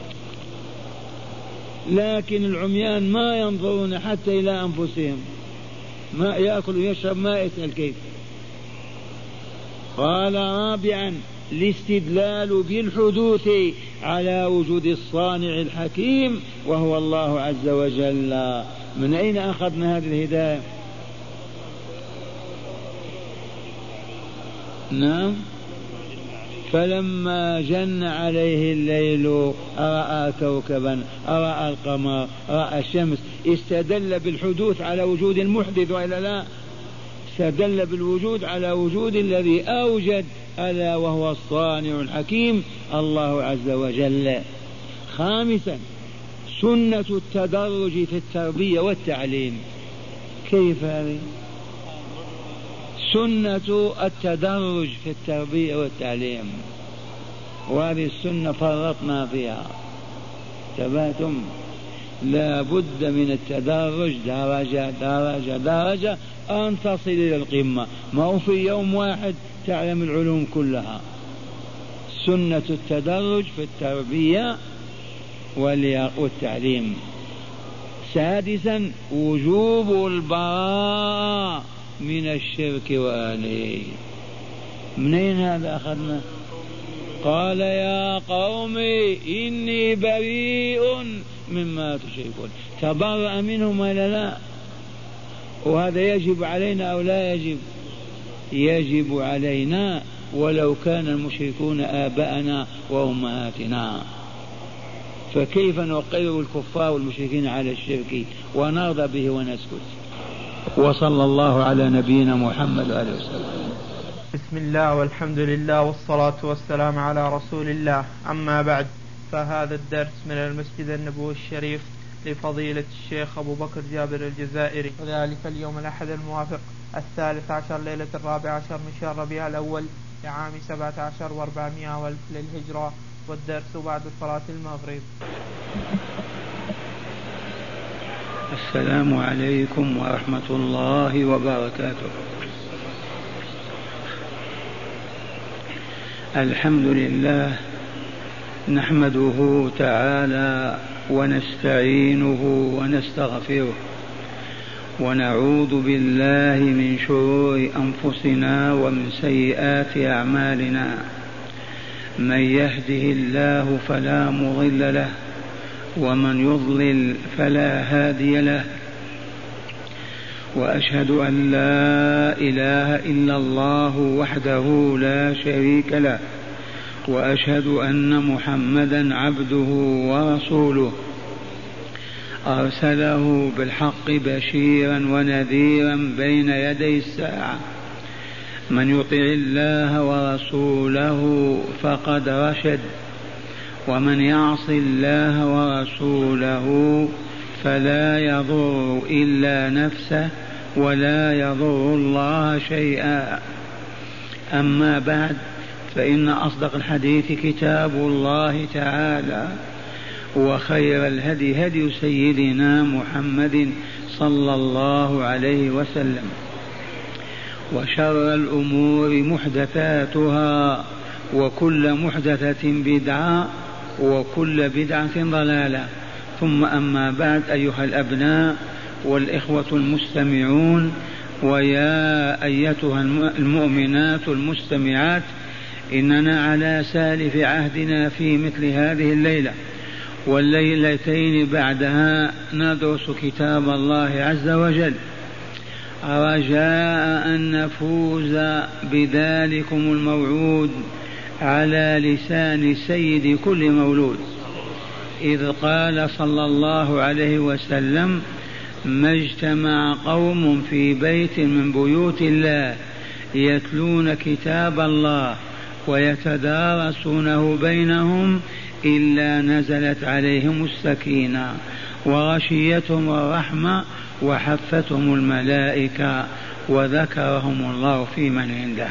Speaker 1: لكن العميان ما ينظرون حتى إلى أنفسهم، ما يأكل ويشرب ما يسأل كيف. قال رابعا الاستدلال بالحدوث على وجود الصانع الحكيم وهو الله عز وجل. من أين أخذنا هذه الهداية؟ نعم، فلما جن عليه الليل رأى كوكبا، رأى القمر، رأى الشمس، استدل بالحدوث على وجود المحدث وإلا لا؟ استدل بالوجود على وجود الذي أوجد ألا وهو الصانع الحكيم الله عز وجل. خامسا سنة التدرج في التربية والتعليم. كيف هذه؟ سنة التدرج في التربية والتعليم، وهذه السنة فرطنا فيها. تباتم لا بد من التدرج درجة درجة درجة أن تصل إلى القمة، ما هو في يوم واحد تعلم العلوم كلها. سنة التدرج في التربية والتعليم. سادسا وجوب البراء من الشرك وآله. منين هذا أخذنا؟ قال يا قوم إني بريء مما تشركون. تبرأ منهم ولا لا؟ وهذا يجب علينا أو لا يجب؟ يجب علينا ولو كان المشركون آباءنا وأمهاتنا، فكيف نقر الكفار والمشركين على الشرك ونرضى به ونسكت؟ وصلى الله على نبينا محمد وآله وسلم.
Speaker 3: بسم الله والحمد لله والصلاة والسلام على رسول الله. أما بعد، فهذا الدرس من المسجد النبوي الشريف لفضيلة الشيخ أبو بكر جابر الجزائري، وذلك اليوم الأحد الموافق الثالث عشر ليلة الرابع عشر من شهر ربيع الأول لعام سبعة عشر وأربعمائة والف للهجرة، والدرس بعد صلاة المغرب.
Speaker 1: السلام عليكم ورحمة الله وبركاته. الحمد لله نحمده تعالى ونستعينه ونستغفره ونعوذ بالله من شرور أنفسنا ومن سيئات أعمالنا. من يهده الله فلا مضل له ومن يضلل فلا هادي له، وأشهد أن لا إله إلا الله وحده لا شريك له، وأشهد أن محمدا عبده ورسوله أرسله بالحق بشيرا ونذيرا بين يدي الساعة. من يطع الله ورسوله فقد رشد، ومن يعص الله ورسوله فلا يضر إلا نفسه ولا يضر الله شيئا. أما بعد، فإن أصدق الحديث كتاب الله تعالى، وخير الهدي هدي سيدنا محمد صلى الله عليه وسلم، وشر الأمور محدثاتها، وكل محدثة بدعة، وكل بدعة ضلالة. ثم أما بعد، أيها الأبناء والإخوة المستمعون، ويا أيتها المؤمنات المستمعات، إننا على سالف عهدنا في مثل هذه الليلة والليلتين بعدها ندرس كتاب الله عز وجل، رجاء أن نفوز بذلكم الموعود على لسان سيد كل مولود، إذ قال صلى الله عليه وسلم: ما اجتمع قوم في بيت من بيوت الله يتلون كتاب الله ويتدارسونه بينهم إلا نزلت عليهم السكينة وغشيتهم الرحمة وحفتهم الملائكة وذكرهم الله في من عنده.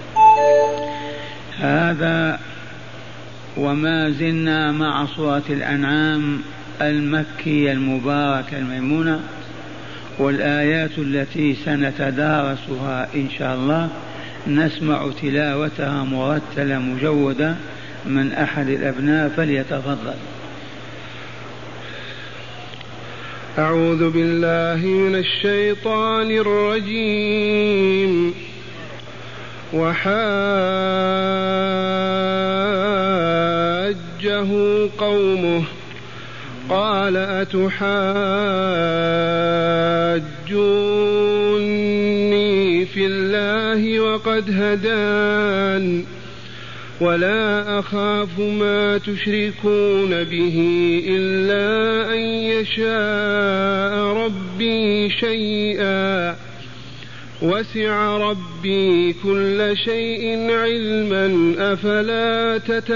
Speaker 1: هذا وما زلنا مع سورة الأنعام المكية المباركة الميمونة، والآيات التي سنتدارسها إن شاء الله نسمع تلاوتها مرتلة مجودة من أحد الأبناء، فليتفضل.
Speaker 2: أعوذ بالله من الشيطان الرجيم. وحاجه قومه قال أتحاجوني في الله وقد هدان ولا أخاف ما تشركون به إلا أن يشاء ربي شيئا وسع ربي كل شيء علما أفلا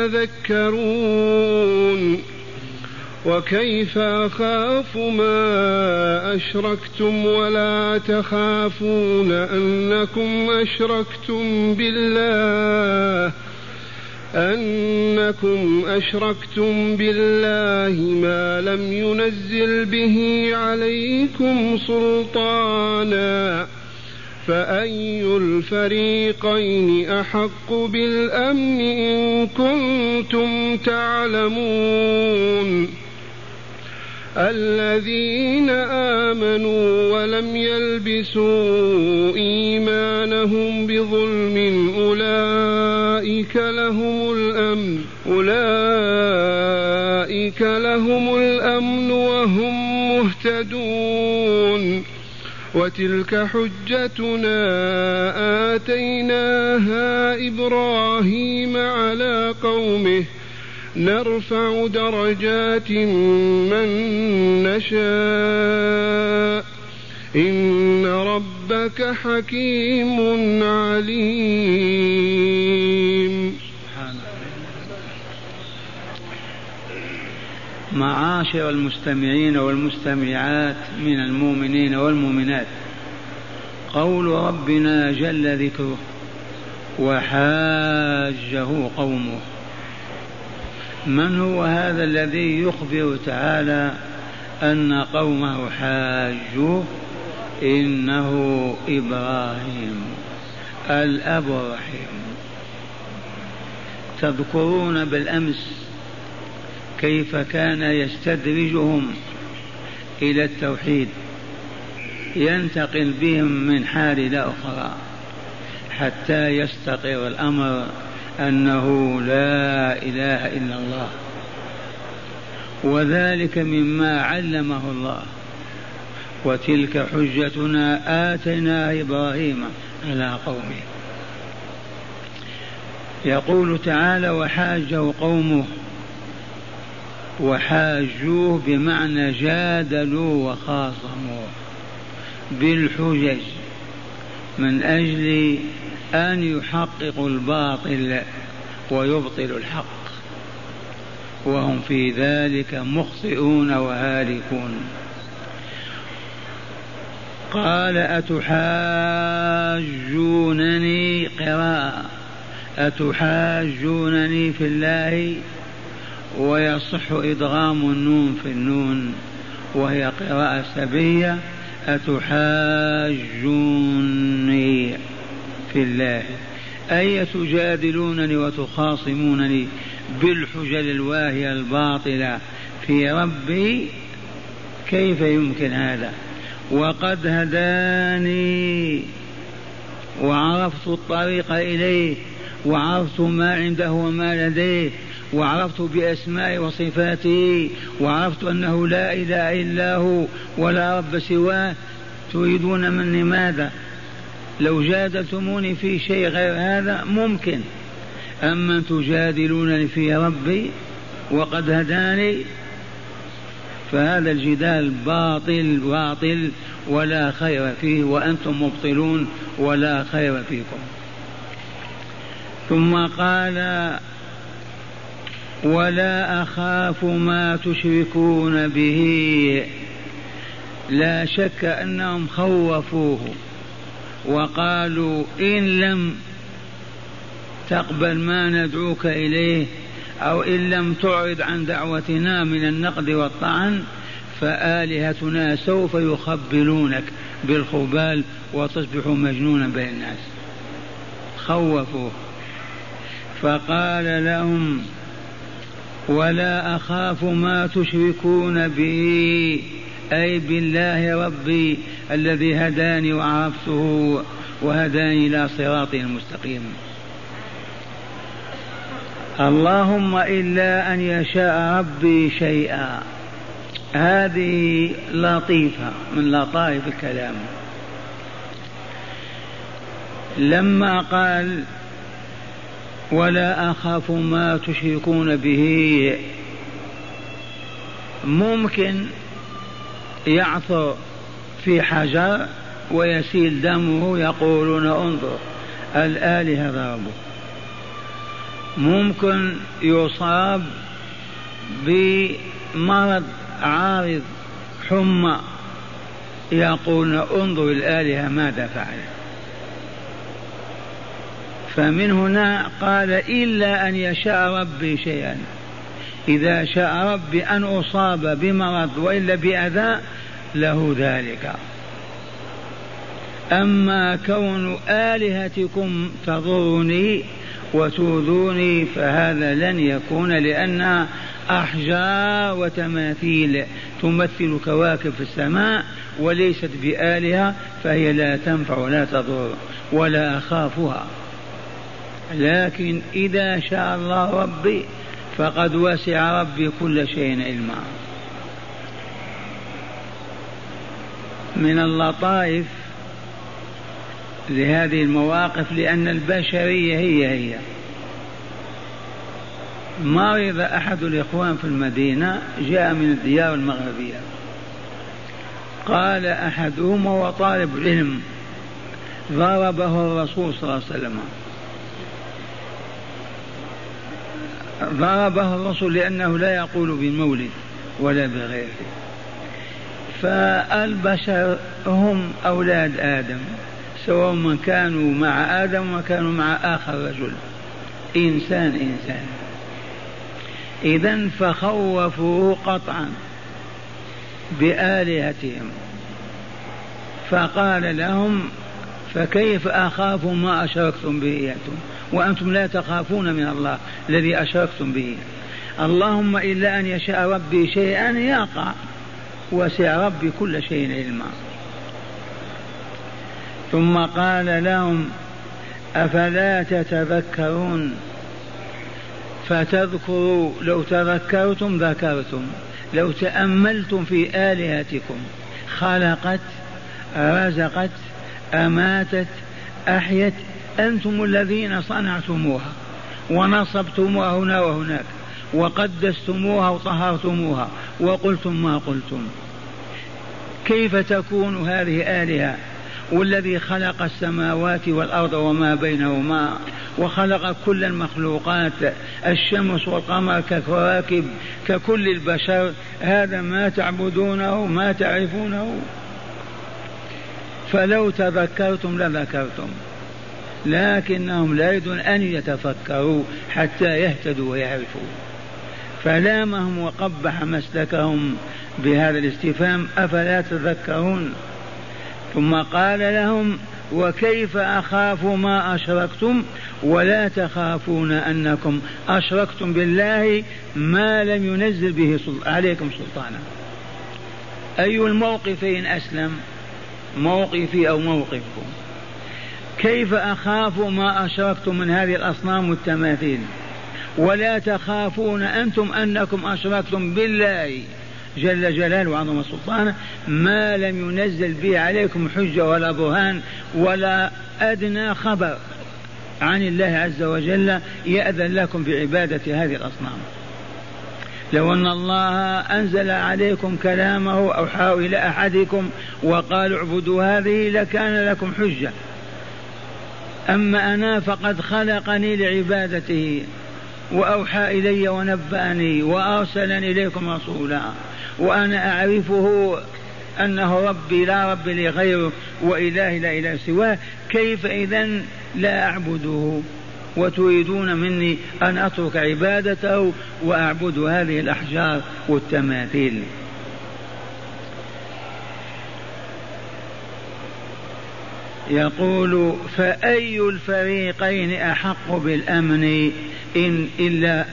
Speaker 2: تتذكرون وكيف أخاف ما أشركتم ولا تخافون أنكم أشركتم بالله أنكم أشركتم بالله ما لم ينزل به عليكم سلطانا فأي الفريقين أحق بالأمن إن كنتم تعلمون الذين آمنوا ولم يلبسوا إيمانهم بظلم أولئك لهم الأمن أولئك لهم الأمن وهم مهتدون وتلك حجتنا آتيناها إبراهيم على قومه نرفع درجات من نشاء إن ربك حكيم عليم.
Speaker 1: معاشر المستمعين والمستمعات من المؤمنين والمؤمنات، قول ربنا جل ذكره وحاجه قومه. من هو هذا الذي يخبر تعالى أن قومه حاجوه؟ إنه إبراهيم الأب الرحيم. تذكرون بالأمس كيف كان يستدرجهم إلى التوحيد، ينتقل بهم من حال إلى أخرى حتى يستقر الأمر أنه لا إله إلا الله، وذلك مما علمه الله. وتلك حجتنا آتينا إبراهيم على قومه. يقول تعالى وحاجه قومه، وحاجوه بمعنى جادلوا وخاصموا بالحجج من أجل أن يحققوا الباطل ويبطلوا الحق، وهم في ذلك مخطئون وهالكون. قال أتحاجونني قراءة أتحاجونني في الله، ويصح إدغام النون في النون وهي قراءة سبية. أتحاجوني في الله أي تجادلونني وتخاصمونني بالحجج الواهية الباطلة في ربي، كيف يمكن هذا؟ وقد هداني وعرفت الطريق إليه، وعرفت ما عنده وما لديه، وعرفت بأسماء وصفاته، وعرفت أنه لا إله إلا هو ولا رب سواه. تريدون مني ماذا؟ لو جادلتموني في شيء غير هذا ممكن، أما تجادلونني في ربي وقد هداني، فهذا الجدال باطل باطل ولا خير فيه، وأنتم مبطلون ولا خير فيكم. ثم قال ولا أخاف ما تشركون به. لا شك أنهم خوفوه وقالوا إن لم تقبل ما ندعوك إليه أو إن لم تعرض عن دعوتنا من النقد والطعن فآلهتنا سوف يخبلونك بالخبال وتصبح مجنونا بين الناس. خوفوه فقال لهم ولا أخاف ما تشركون به، أي بالله ربي الذي هداني وعرفته وهداني إلى صراطه المستقيم. اللهم إلا أن يشاء ربي شيئا. هذه لطيفة من لطائف الكلام. لما قال ولا أخاف ما تشركون به، ممكن يعثر في حجر ويسيل دمه يقولون انظر الآلهة ضربوا. ممكن يصاب بمرض عارض حمى يقولون انظر الآلهة ماذا فعلت. فمن هنا قال إلا أن يشاء ربي شيئا، إذا شاء ربي أن أصاب بمرض وإلا بأذى له ذلك. أما كون آلهتكم تضرني وتؤذوني فهذا لن يكون، لأنها أحجار وتماثيل تمثل كواكب في السماء وليست بآلهة، فهي لا تنفع ولا تضر ولا أخافها. لكن إذا شاء الله ربي فقد وسع ربي كل شيء علما. من اللطائف لهذه المواقف لأن البشرية هي هي. مرض أحد الإخوان في المدينة جاء من الديار المغربية، قال أحدهم وهو طالب العلم ضربه الرسول صلى الله عليه وسلم، ضربه الرسول لأنه لا يقول بالمولد ولا بغيره. فالبشر هم أولاد آدم، سواء من كانوا مع آدم وكانوا مع آخر رجل، إنسان إنسان. إذن فخوفوه قطعا بآلهتهم، فقال لهم فكيف أخاف ما أشركتم به أنتم وأنتم لا تخافون من الله الذي أشركتم به. اللهم إلا أن يشاء ربي شيئا يقع، وسع ربي كل شيء علما. ثم قال لهم أفلا تتذكرون فتذكروا، لو تذكرتم ذكرتم، لو تأملتم في آلهتكم خلقت رزقت أماتت أحيت، أنتم الذين صنعتموها ونصبتموها هنا وهناك وقدستموها وطهرتموها وقلتم ما قلتم، كيف تكون هذه آلهة والذي خلق السماوات والأرض وما بينهما وخلق كل المخلوقات الشمس والقمر ككواكب ككل البشر، هذا ما تعبدونه ما تعرفونه. فلو تذكرتم لذكرتم، لكنهم لا يريدون أن يتفكروا حتى يهتدوا ويعرفوا. فلامهم وقبح مسلكهم بهذا الاستفهام أفلا تذكرون. ثم قال لهم وكيف أخاف ما أشركتم ولا تخافون أنكم أشركتم بالله ما لم ينزل به عليكم سلطانا. أي الموقفين أسلم، موقفي أو موقفكم؟ كيف أخاف ما أشركتم من هذه الأصنام والتماثيل ولا تخافون أنتم أنكم أشركتم بالله جل جلاله وعظم سلطانه ما لم ينزل به عليكم حجة ولا برهان ولا أدنى خبر عن الله عز وجل يأذن لكم بعبادة هذه الأصنام. لو أن الله أنزل عليكم كلامه أوحى إلى أحدكم وقال اعبدوا هذه لكان لكم حجة. أما أنا فقد خلقني لعبادته وأوحى إلي ونبأني وأرسلني إليكم رسولا، وأنا أعرفه أنه ربي لا رب لي غيره وإله لا إله سواه، كيف إذن لا أعبده وتريدون مني أن أترك عبادته وأعبد هذه الأحجار والتماثيل؟ يقول فأي الفريقين أحق بالأمن إن إلا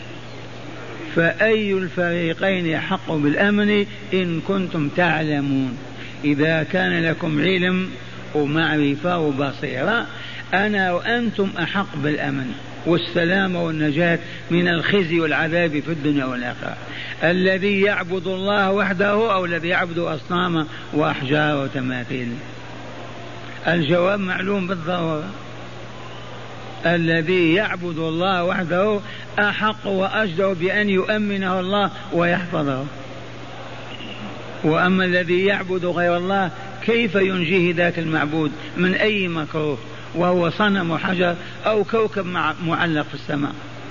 Speaker 1: فأي الفريقين أحق بالأمن إن كنتم تعلمون. إذا كان لكم علم ومعرفة وبصيرة أنا وأنتم أحق بالأمن والسلام والنجاة من الخزي والعذاب في الدنيا والآخرة. الذي يعبد الله وحده أو الذي يعبد أصنام وأحجار وتماثيل؟ الجواب معلوم بالضرورة، الذي يعبد الله وحده أحق وأجدر بأن يؤمنه الله ويحفظه. وأما الذي يعبد غير الله كيف ينجيه ذاك المعبود من أي مكروه وهو صنم وحجر أو كوكب معلق في السماء؟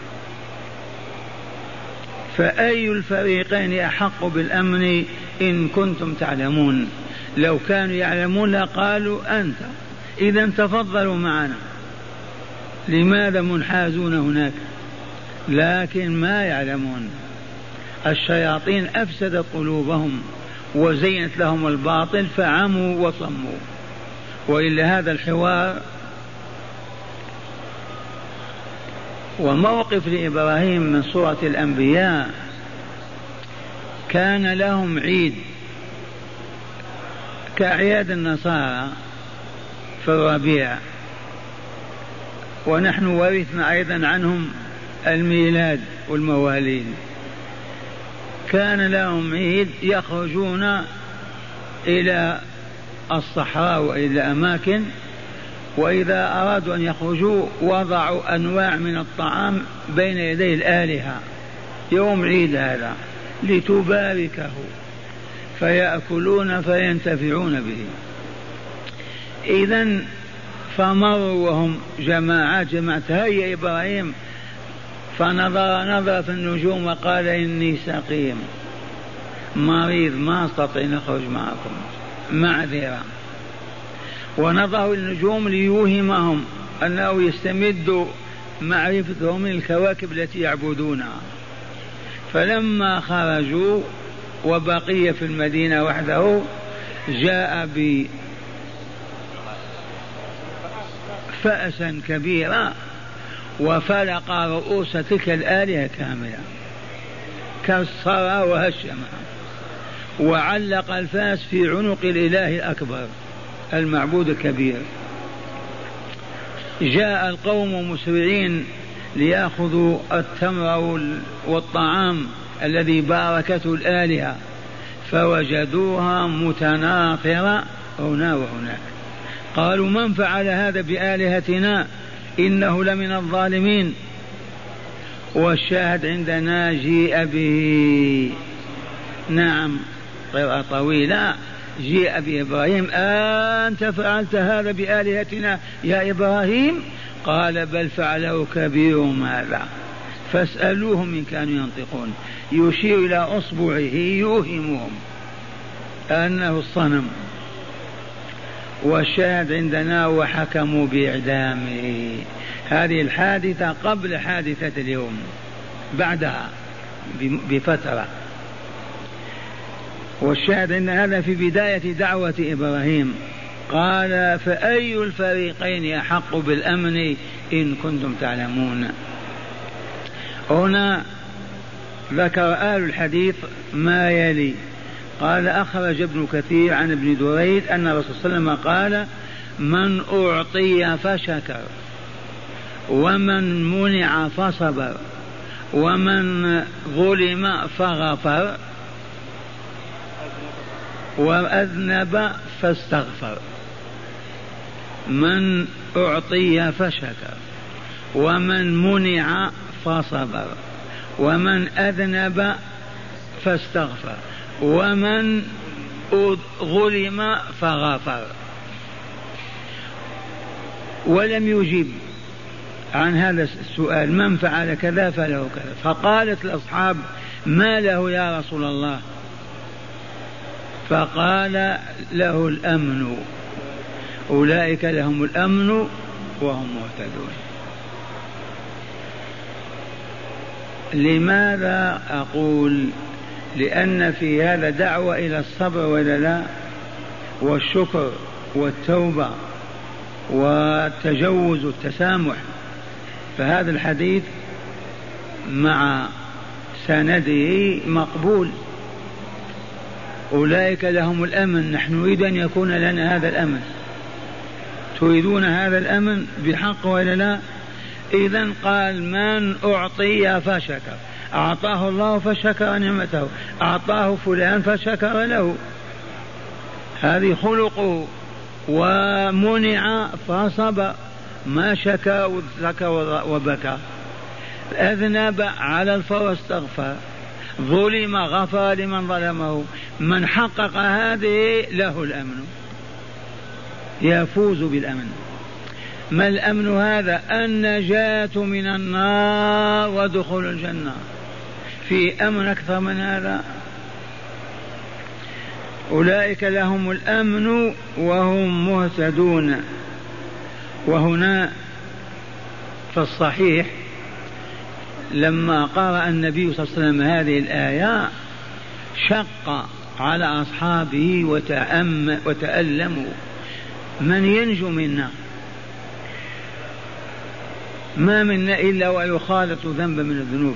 Speaker 1: فأي الفريقين أحق بالأمن إن كنتم تعلمون؟ لو كانوا يعلمون لقالوا أنت، إذا تفضلوا معنا، لماذا منحازون هناك؟ لكن ما يعلمون. الشياطين أفسدت قلوبهم وزينت لهم الباطل فعموا وصموا. وإلا هذا الحوار وموقف لإبراهيم من سورة الأنبياء. كان لهم عيد كأعياد النصارى في الربيع، ونحن ورثنا أيضا عنهم الميلاد والمواليد. كان لهم عيد يخرجون إلى الصحراء وإلى أماكن، وإذا أرادوا أن يخرجوا وضعوا أنواع من الطعام بين يدي الآلهة يوم عيد هذا لتباركه، فيأكلون فينتفعون به. إذن فمروا وهم جماعات جماعة هيا إبراهيم، فنظر نظر في النجوم وقال إني سقيم مريض ما أستطيع نخرج معكم معذرة. ونظروا النجوم ليوهمهم أنه يستمد معرفته من الكواكب التي يعبدونها. فلما خرجوا وبقي في المدينة وحده جاء بفأسا كبيرا وفلق رؤوس تلك الآلهة كاملة، كسرها وهشمها، وعلق الفاس في عنق الإله الأكبر المعبود الكبير. جاء القوم مسرعين ليأخذوا التمر والطعام الذي باركته الآلهة، فوجدوها متناثرة هنا وهناك. قالوا من فعل هذا بآلهتنا إنه لمن الظالمين. والشاهد عندنا جيء به، نعم قراءة طويلة، جيء بإبراهيم أنت فعلت هذا بآلهتنا يا إبراهيم؟ قال بل فعله كبيرهم هذا فاسألوهم إن كانوا ينطقون. يشير إلى أصبعه يوهمهم أنه الصنم. والشاهد عندنا وحكموا بإعدامه. هذه الحادثة قبل حادثة اليوم، بعدها بفترة. والشاهد أن هذا في بداية دعوة إبراهيم. قال فأي الفريقين أحق بالأمن إن كنتم تعلمون. هنا ذكر آل الحديث ما يلي. قال أخرج ابن كثير عن ابن دريد أن الرسول صلى الله عليه وسلم قال من أعطي فشكر ومن منع فصبر ومن ظلم فغفر وأذنب فاستغفر. من أعطي فشكر ومن منع فصبر ومن أذنب فاستغفر ومن ظلم فغفر. ولم يجب عن هذا السؤال من فعل كذا فله كذا. فقالت الأصحاب ما له يا رسول الله؟ فقال له الأمن، أولئك لهم الأمن وهم مهتدون. لماذا أقول؟ لأن في هذا دعوة إلى الصبر ولا لا، والشكر والتوبة والتجوز والتسامح. فهذا الحديث مع سنده مقبول. أولئك لهم الأمن. نحن نريد أن يكون لنا هذا الأمن. تريدون هذا الأمن بحق ولا لا؟ إذن قال من أعطي فشكر، أعطاه الله فشكر نعمته، أعطاه فلان فشكر له، هذه خلقه. ومنع فصبر، ما شكى وذكى وبكى. أذنب على الفور واستغفر، ظلم غفر لمن ظلمه. من حقق هذه له الأمن. يفوز بالأمن. ما الأمن هذا؟ النجاة من النار ودخول الجنة. في أمن أكثر من هذا؟ أولئك لهم الأمن وهم مهتدون. وهنا في الصحيح لما قرأ النبي صلى الله عليه وسلم هذه الآية شق على أصحابه وتأم وتألموا: من ينجو منا؟ ما منا إلا ويخالط ذنبا من الذنوب.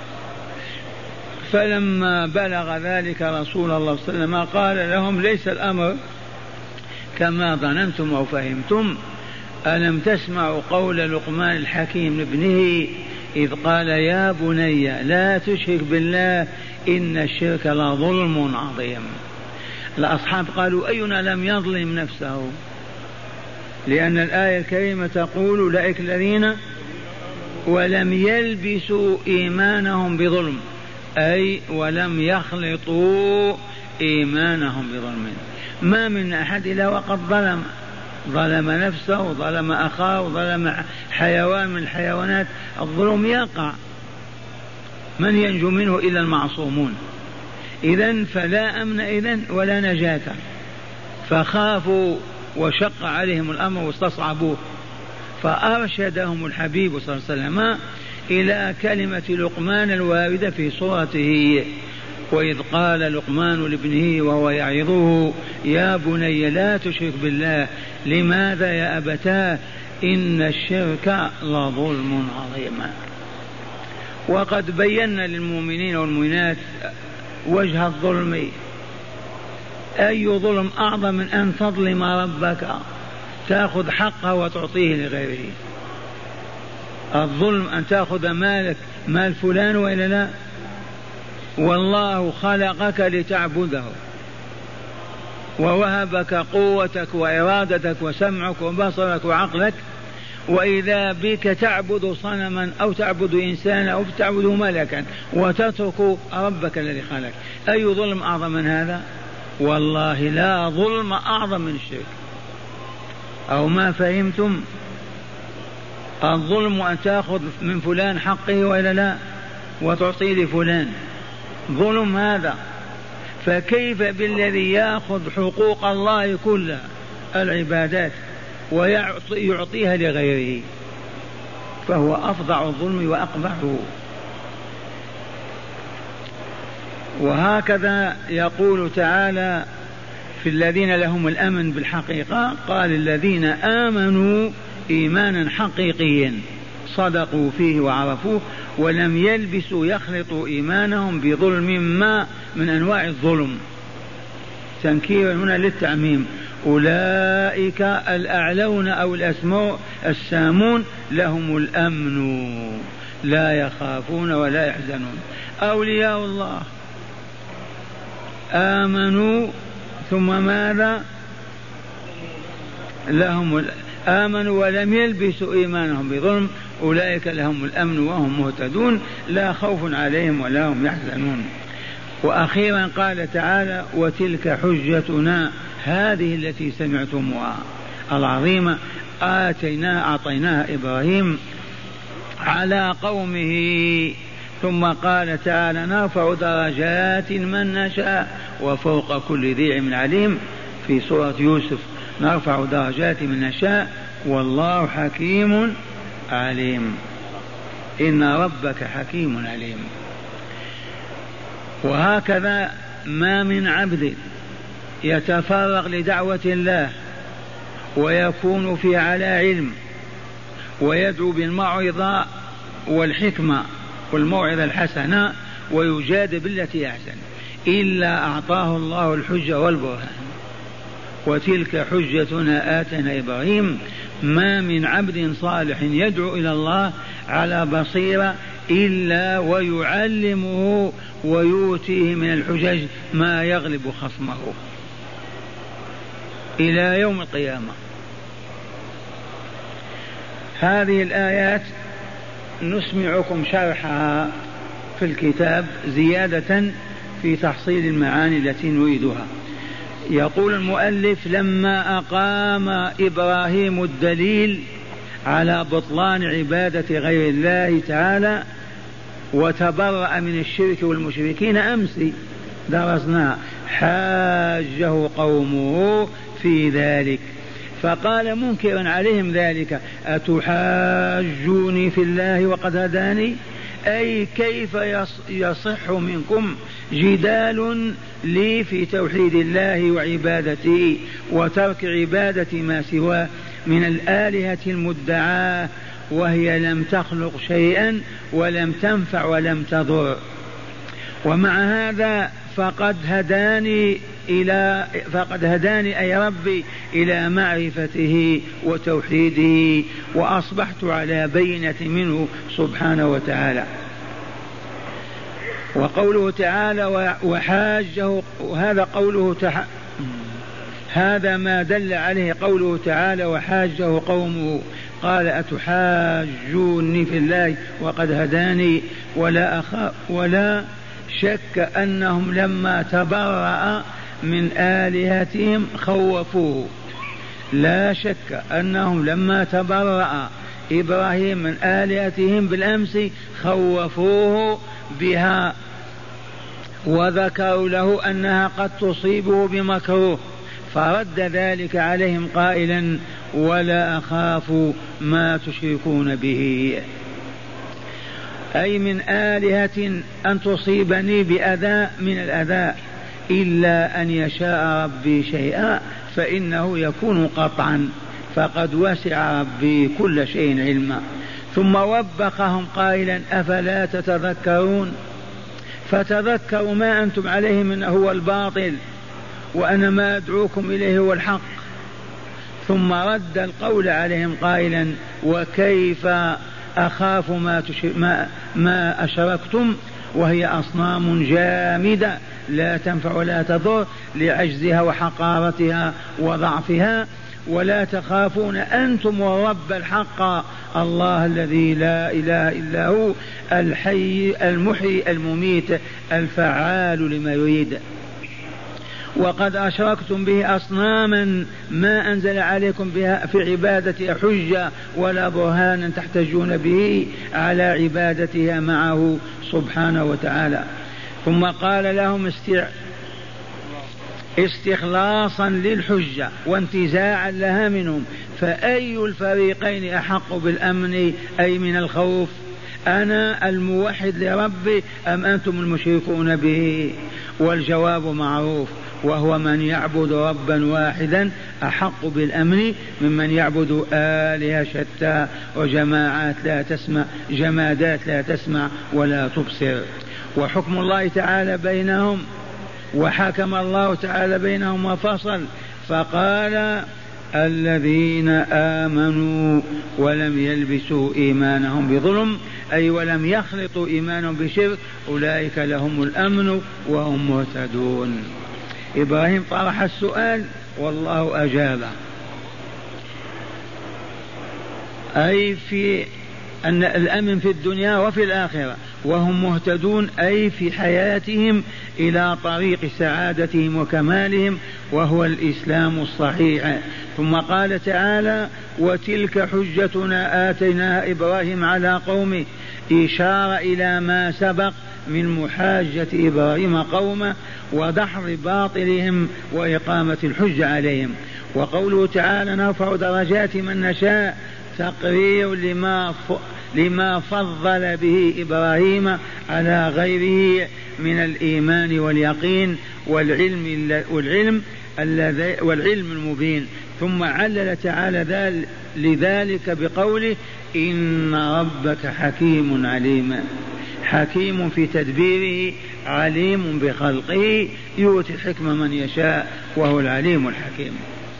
Speaker 1: فلما بلغ ذلك رسول الله صلى الله عليه وسلم قال لهم: ليس الأمر كما ظننتم أو فهمتم. ألم تسمعوا قول لقمان الحكيم لابنه إذ قال: يا بني لا تشرك بالله إن الشرك لظلم عظيم. الأصحاب قالوا: أينا لم يظلم نفسه؟ لأن الآية الكريمة تقول: أولئك الذين ولم يلبسوا إيمانهم بظلم، أي ولم يخلطوا إيمانهم بظلم. ما من أحد إلا وقد ظلم، ظلم نفسه، ظلم أخاه، ظلم حيوان من الحيوانات. الظلم يقع، من ينجو منه إلا المعصومون. إذن فلا أمن إذن ولا نجاة. فخافوا وشق عليهم الأمر واستصعبوه، فأرشدهم الحبيب صلى الله عليه وسلم إلى كلمة لقمان الواردة في صورته: وإذ قال لقمان لابنه وهو يعظه: يا بني لا تشرك بالله. لماذا يا أبتاه؟ إن الشرك لظلم عظيم. وقد بينا للمؤمنين والمؤمنات وجه الظلم. أي ظلم أعظم من أن تظلم ربك، تأخذ حقه وتعطيه لغيره؟ الظلم أن تأخذ مالك، مال فلان وإلا لا؟ والله خلقك لتعبده، ووهبك قوتك وإرادتك وسمعك وبصرك وعقلك، وإذا بك تعبد صنما أو تعبد إنسانا أو تعبد ملكا وتترك ربك الذي خلق. أي ظلم أعظم من هذا؟ والله لا ظلم أعظم من الشرك. أو ما فهمتم؟ الظلم أن تأخذ من فلان حقه وإلا لا وتعطيه لفلان، ظلم هذا. فكيف بالذي يأخذ حقوق الله كلها العبادات ويعطيها لغيره؟ فهو أفظع الظلم وأقبحه. وهكذا يقول تعالى في الذين لهم الأمن بالحقيقة: قال الذين آمنوا إيمانا حقيقيا صدقوا فيه وعرفوه ولم يلبسوا يخلطوا إيمانهم بظلم ما من أنواع الظلم. تنكير هنا للتعميم. أولئك الأعلون أو الأسماء السامون لهم الأمن لا يخافون ولا يحزنون. أولياء الله آمنوا ثم ماذا؟ لهم آمنوا ولم يلبسوا إيمانهم بظلم أولئك لهم الأمن وهم مهتدون لا خوف عليهم ولا هم يحزنون. وأخيرا قال تعالى: وتلك حجتنا هذه التي سمعتموها العظيمة آتينا أعطيناها إبراهيم على قومه. ثم قال تعالى: نرفع درجات من نشاء وفوق كل ذي علم عليم في سورة يوسف: نرفع درجات من نشاء والله حكيم عليم. إن ربك حكيم عليم. وهكذا ما من عبد يتفرغ لدعوة الله ويكون في على علم ويدعو بالموعظة والحكمة والموعظة الحسنة ويجاد بالتي أحسن إلا أعطاه الله الحجة والبرهان. وتلك حجتنا آتنا إبراهيم. ما من عبد صالح يدعو إلى الله على بصيرة إلا ويعلمه ويؤتيه من الحجج ما يغلب خصمه إلى يوم القيامة. هذه الآيات نسمعكم شرحها في الكتاب زيادة في تحصيل المعاني التي نريدها. يقول المؤلف: لما أقام إبراهيم الدليل على بطلان عبادة غير الله تعالى وتبرأ من الشرك والمشركين أمس درسنا، حاجه قومه في ذلك فقال منكرا عليهم ذلك: أتحاجوني في الله وقد هداني؟ أي كيف يصح منكم جدال لي في توحيد الله وعبادته وترك عبادة ما سواه من الآلهة المدعاة وهي لم تخلق شيئا ولم تنفع ولم تضر. ومع هذا فقد هداني إلى فقد هداني أي ربي إلى معرفته وتوحيده وأصبحت على بينة منه سبحانه وتعالى. وقوله تعالى وحاجه، هذا قوله تح... هذا ما دل عليه قوله تعالى وحاجه قومه، قال: أتحاجوني في الله وقد هداني. ولا أخاف ولا شك أنهم لما تبرأ من آلهتهم خوفوه، لا شك أنهم لما تبرأ إبراهيم من آلهتهم بالأمس خوفوه بها وذكروا له أنها قد تصيبه بمكروه، فرد ذلك عليهم قائلا: ولا أخاف ما تشركون به، أي من آلهة أن تصيبني بأذى من الأذى إلا أن يشاء ربي شيئا فإنه يكون قطعا، فقد وسع ربي كل شيء علما. ثم وبخهم قائلا: أفلا تتذكرون؟ فتذكروا ما أنتم عليه من هو الباطل وأنا ما أدعوكم إليه هو الحق. ثم رد القول عليهم قائلا: وكيف أخاف ما, ما, ما أشركتم وهي أصنام جامدة لا تنفع ولا تضر لعجزها وحقارتها وضعفها، ولا تخافون أنتم والرب الحق الله الذي لا إله إلا هو الحي المحيي المميت الفعال لما يريد، وقد أشركتم به أصناما ما أنزل عليكم بها في عبادة حجة ولا برهانا تحتجون به على عبادتها معه سبحانه وتعالى. ثم قال لهم استخلاصا للحجة وانتزاعا لها منهم: فأي الفريقين أحق بالأمن أي من الخوف؟ أنا الموحد لربي أم أنتم المشركون به؟ والجواب معروف، وهو من يعبد ربا واحدا أحق بالأمن ممن يعبد آلهة شتى وجماعات لا تسمع جمادات لا تسمع ولا تبصر. وحكم الله تعالى بينهم، وحكم الله تعالى بينهم وفصل فقال: الذين آمنوا ولم يلبسوا إيمانهم بظلم، أي ولم يخلطوا إيمانهم بشرك أولئك لهم الأمن وهم مهتدون. إبراهيم طرح السؤال والله أجاب، أي في أن الأمن في الدنيا وفي الآخرة، وهم مهتدون أي في حياتهم إلى طريق سعادتهم وكمالهم وهو الإسلام الصحيح. ثم قال تعالى: وتلك حجتنا آتيناها إبراهيم على قومه، إشارة إلى ما سبق من محاجة إبراهيم قومه ودحض باطلهم وإقامة الحجة عليهم. وقوله تعالى: نرفع درجات من نشاء، تقرير لما لما فضل به إبراهيم على غيره من الإيمان واليقين والعلم والعلم والعلم المبين. ثم علل تعالى لذلك بقوله: إن ربك حكيم عليم، حكيم في تدبيره عليم بخلقه يؤتي الحكمة من يشاء وهو العليم الحكيم.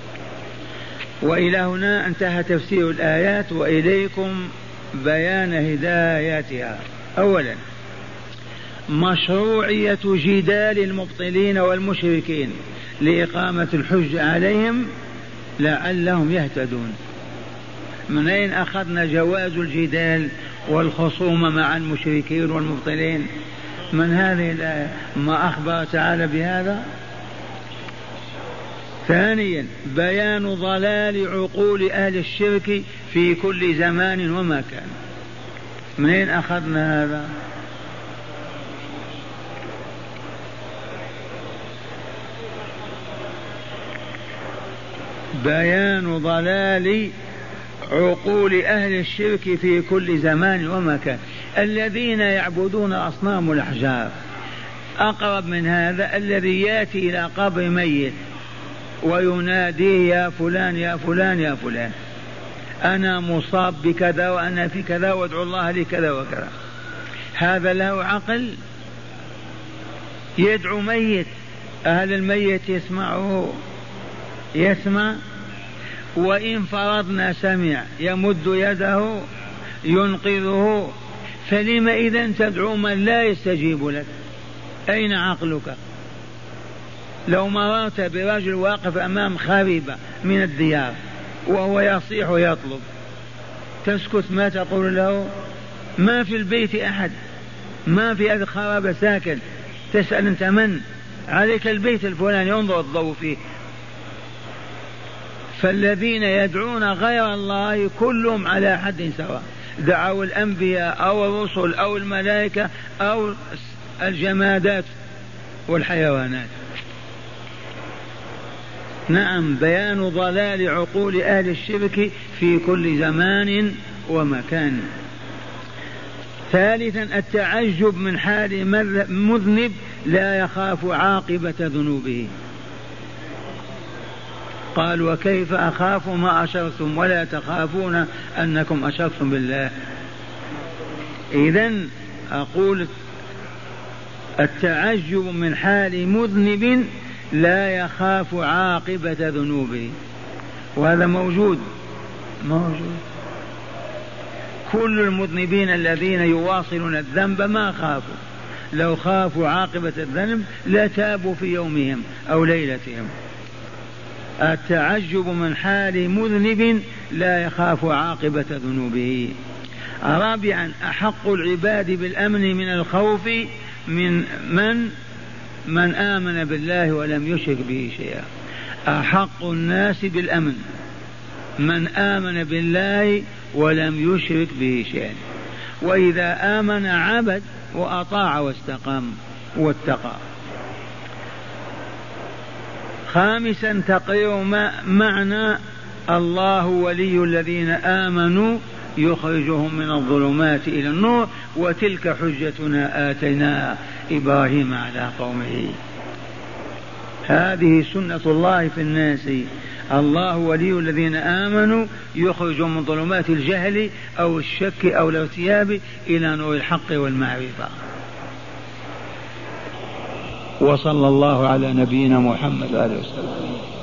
Speaker 1: وإلى هنا انتهى تفسير الآيات، وإليكم بيان هداياتها. أولا، مشروعية جدال المبطلين والمشركين لإقامة الحجة عليهم لعلهم يهتدون. من أين أخذنا جواز الجدال والخصوم مع المشركين والمبطلين؟ من هذه الآية؟ ما أخبر تعالى بهذا؟ ثانيا بيان ضلال عقول أهل الشرك في كل زمان ومكان. منين أخذنا هذا؟ بيان ضلال عقول أهل الشرك في كل زمان ومكان، الذين يعبدون أصنام الأحجار. أقرب من هذا الذي يأتي إلى قبر ميت ويناديه يا فلان يا فلان يا فلان، أنا مصاب بكذا وأنا في كذا وادعو الله لي كذا وكذا. هذا له عقل؟ يدعو ميت، أهل الميت يسمعه؟ يسمع؟ وإن فرضنا سمع يمد يده ينقذه، فلما إذن تدعو من لا يستجيب لك؟ أين عقلك؟ لو مررت برجل واقف أمام خريبة من الديار وهو يصيح ويطلب، تسكت؟ ما تقول له؟ ما في البيت أحد، ما في هذه الخرابة ساكن، تسأل أنت من؟ عليك البيت الفلاني ينظر الضوء فيه. فالذين يدعون غير الله كلهم على حد سواء، دعوا الأنبياء أو الرسل أو الملائكة أو الجمادات والحيوانات. نعم، بيان ضلال عقول أهل الشرك في كل زمان ومكان. ثالثا التعجب من حال مذنب لا يخاف عاقبة ذنوبه. قال وكيف أخاف ما أشركتم ولا تخافون أنكم أشركتم بالله. إذن أقول التعجب من حال مذنب لا يخاف عاقبة ذنوبه، وهذا موجود موجود. كل المذنبين الذين يواصلون الذنب ما خافوا، لو خافوا عاقبة الذنب لتابوا في يومهم أو ليلتهم. التعجب من حال مذنب لا يخاف عاقبة ذنوبه. رابعا أحق العباد بالأمن من الخوف من من من آمن بالله ولم يشرك به شيئا. أحق الناس بالأمن من آمن بالله ولم يشرك به شيئا، وإذا آمن عبد وأطاع واستقام واتقى. خامسا تقرير معنى الله ولي الذين آمنوا يخرجهم من الظلمات إلى النور وتلك حجتنا آتيناها إبراهيم على قومه. هذه سنة الله في الناس، الله ولي الذين آمنوا يخرجهم من ظلمات الجهل أو الشك أو الارتياب إلى نور الحق والمعرفة. وصلى الله على نبينا محمد وآله وسلم.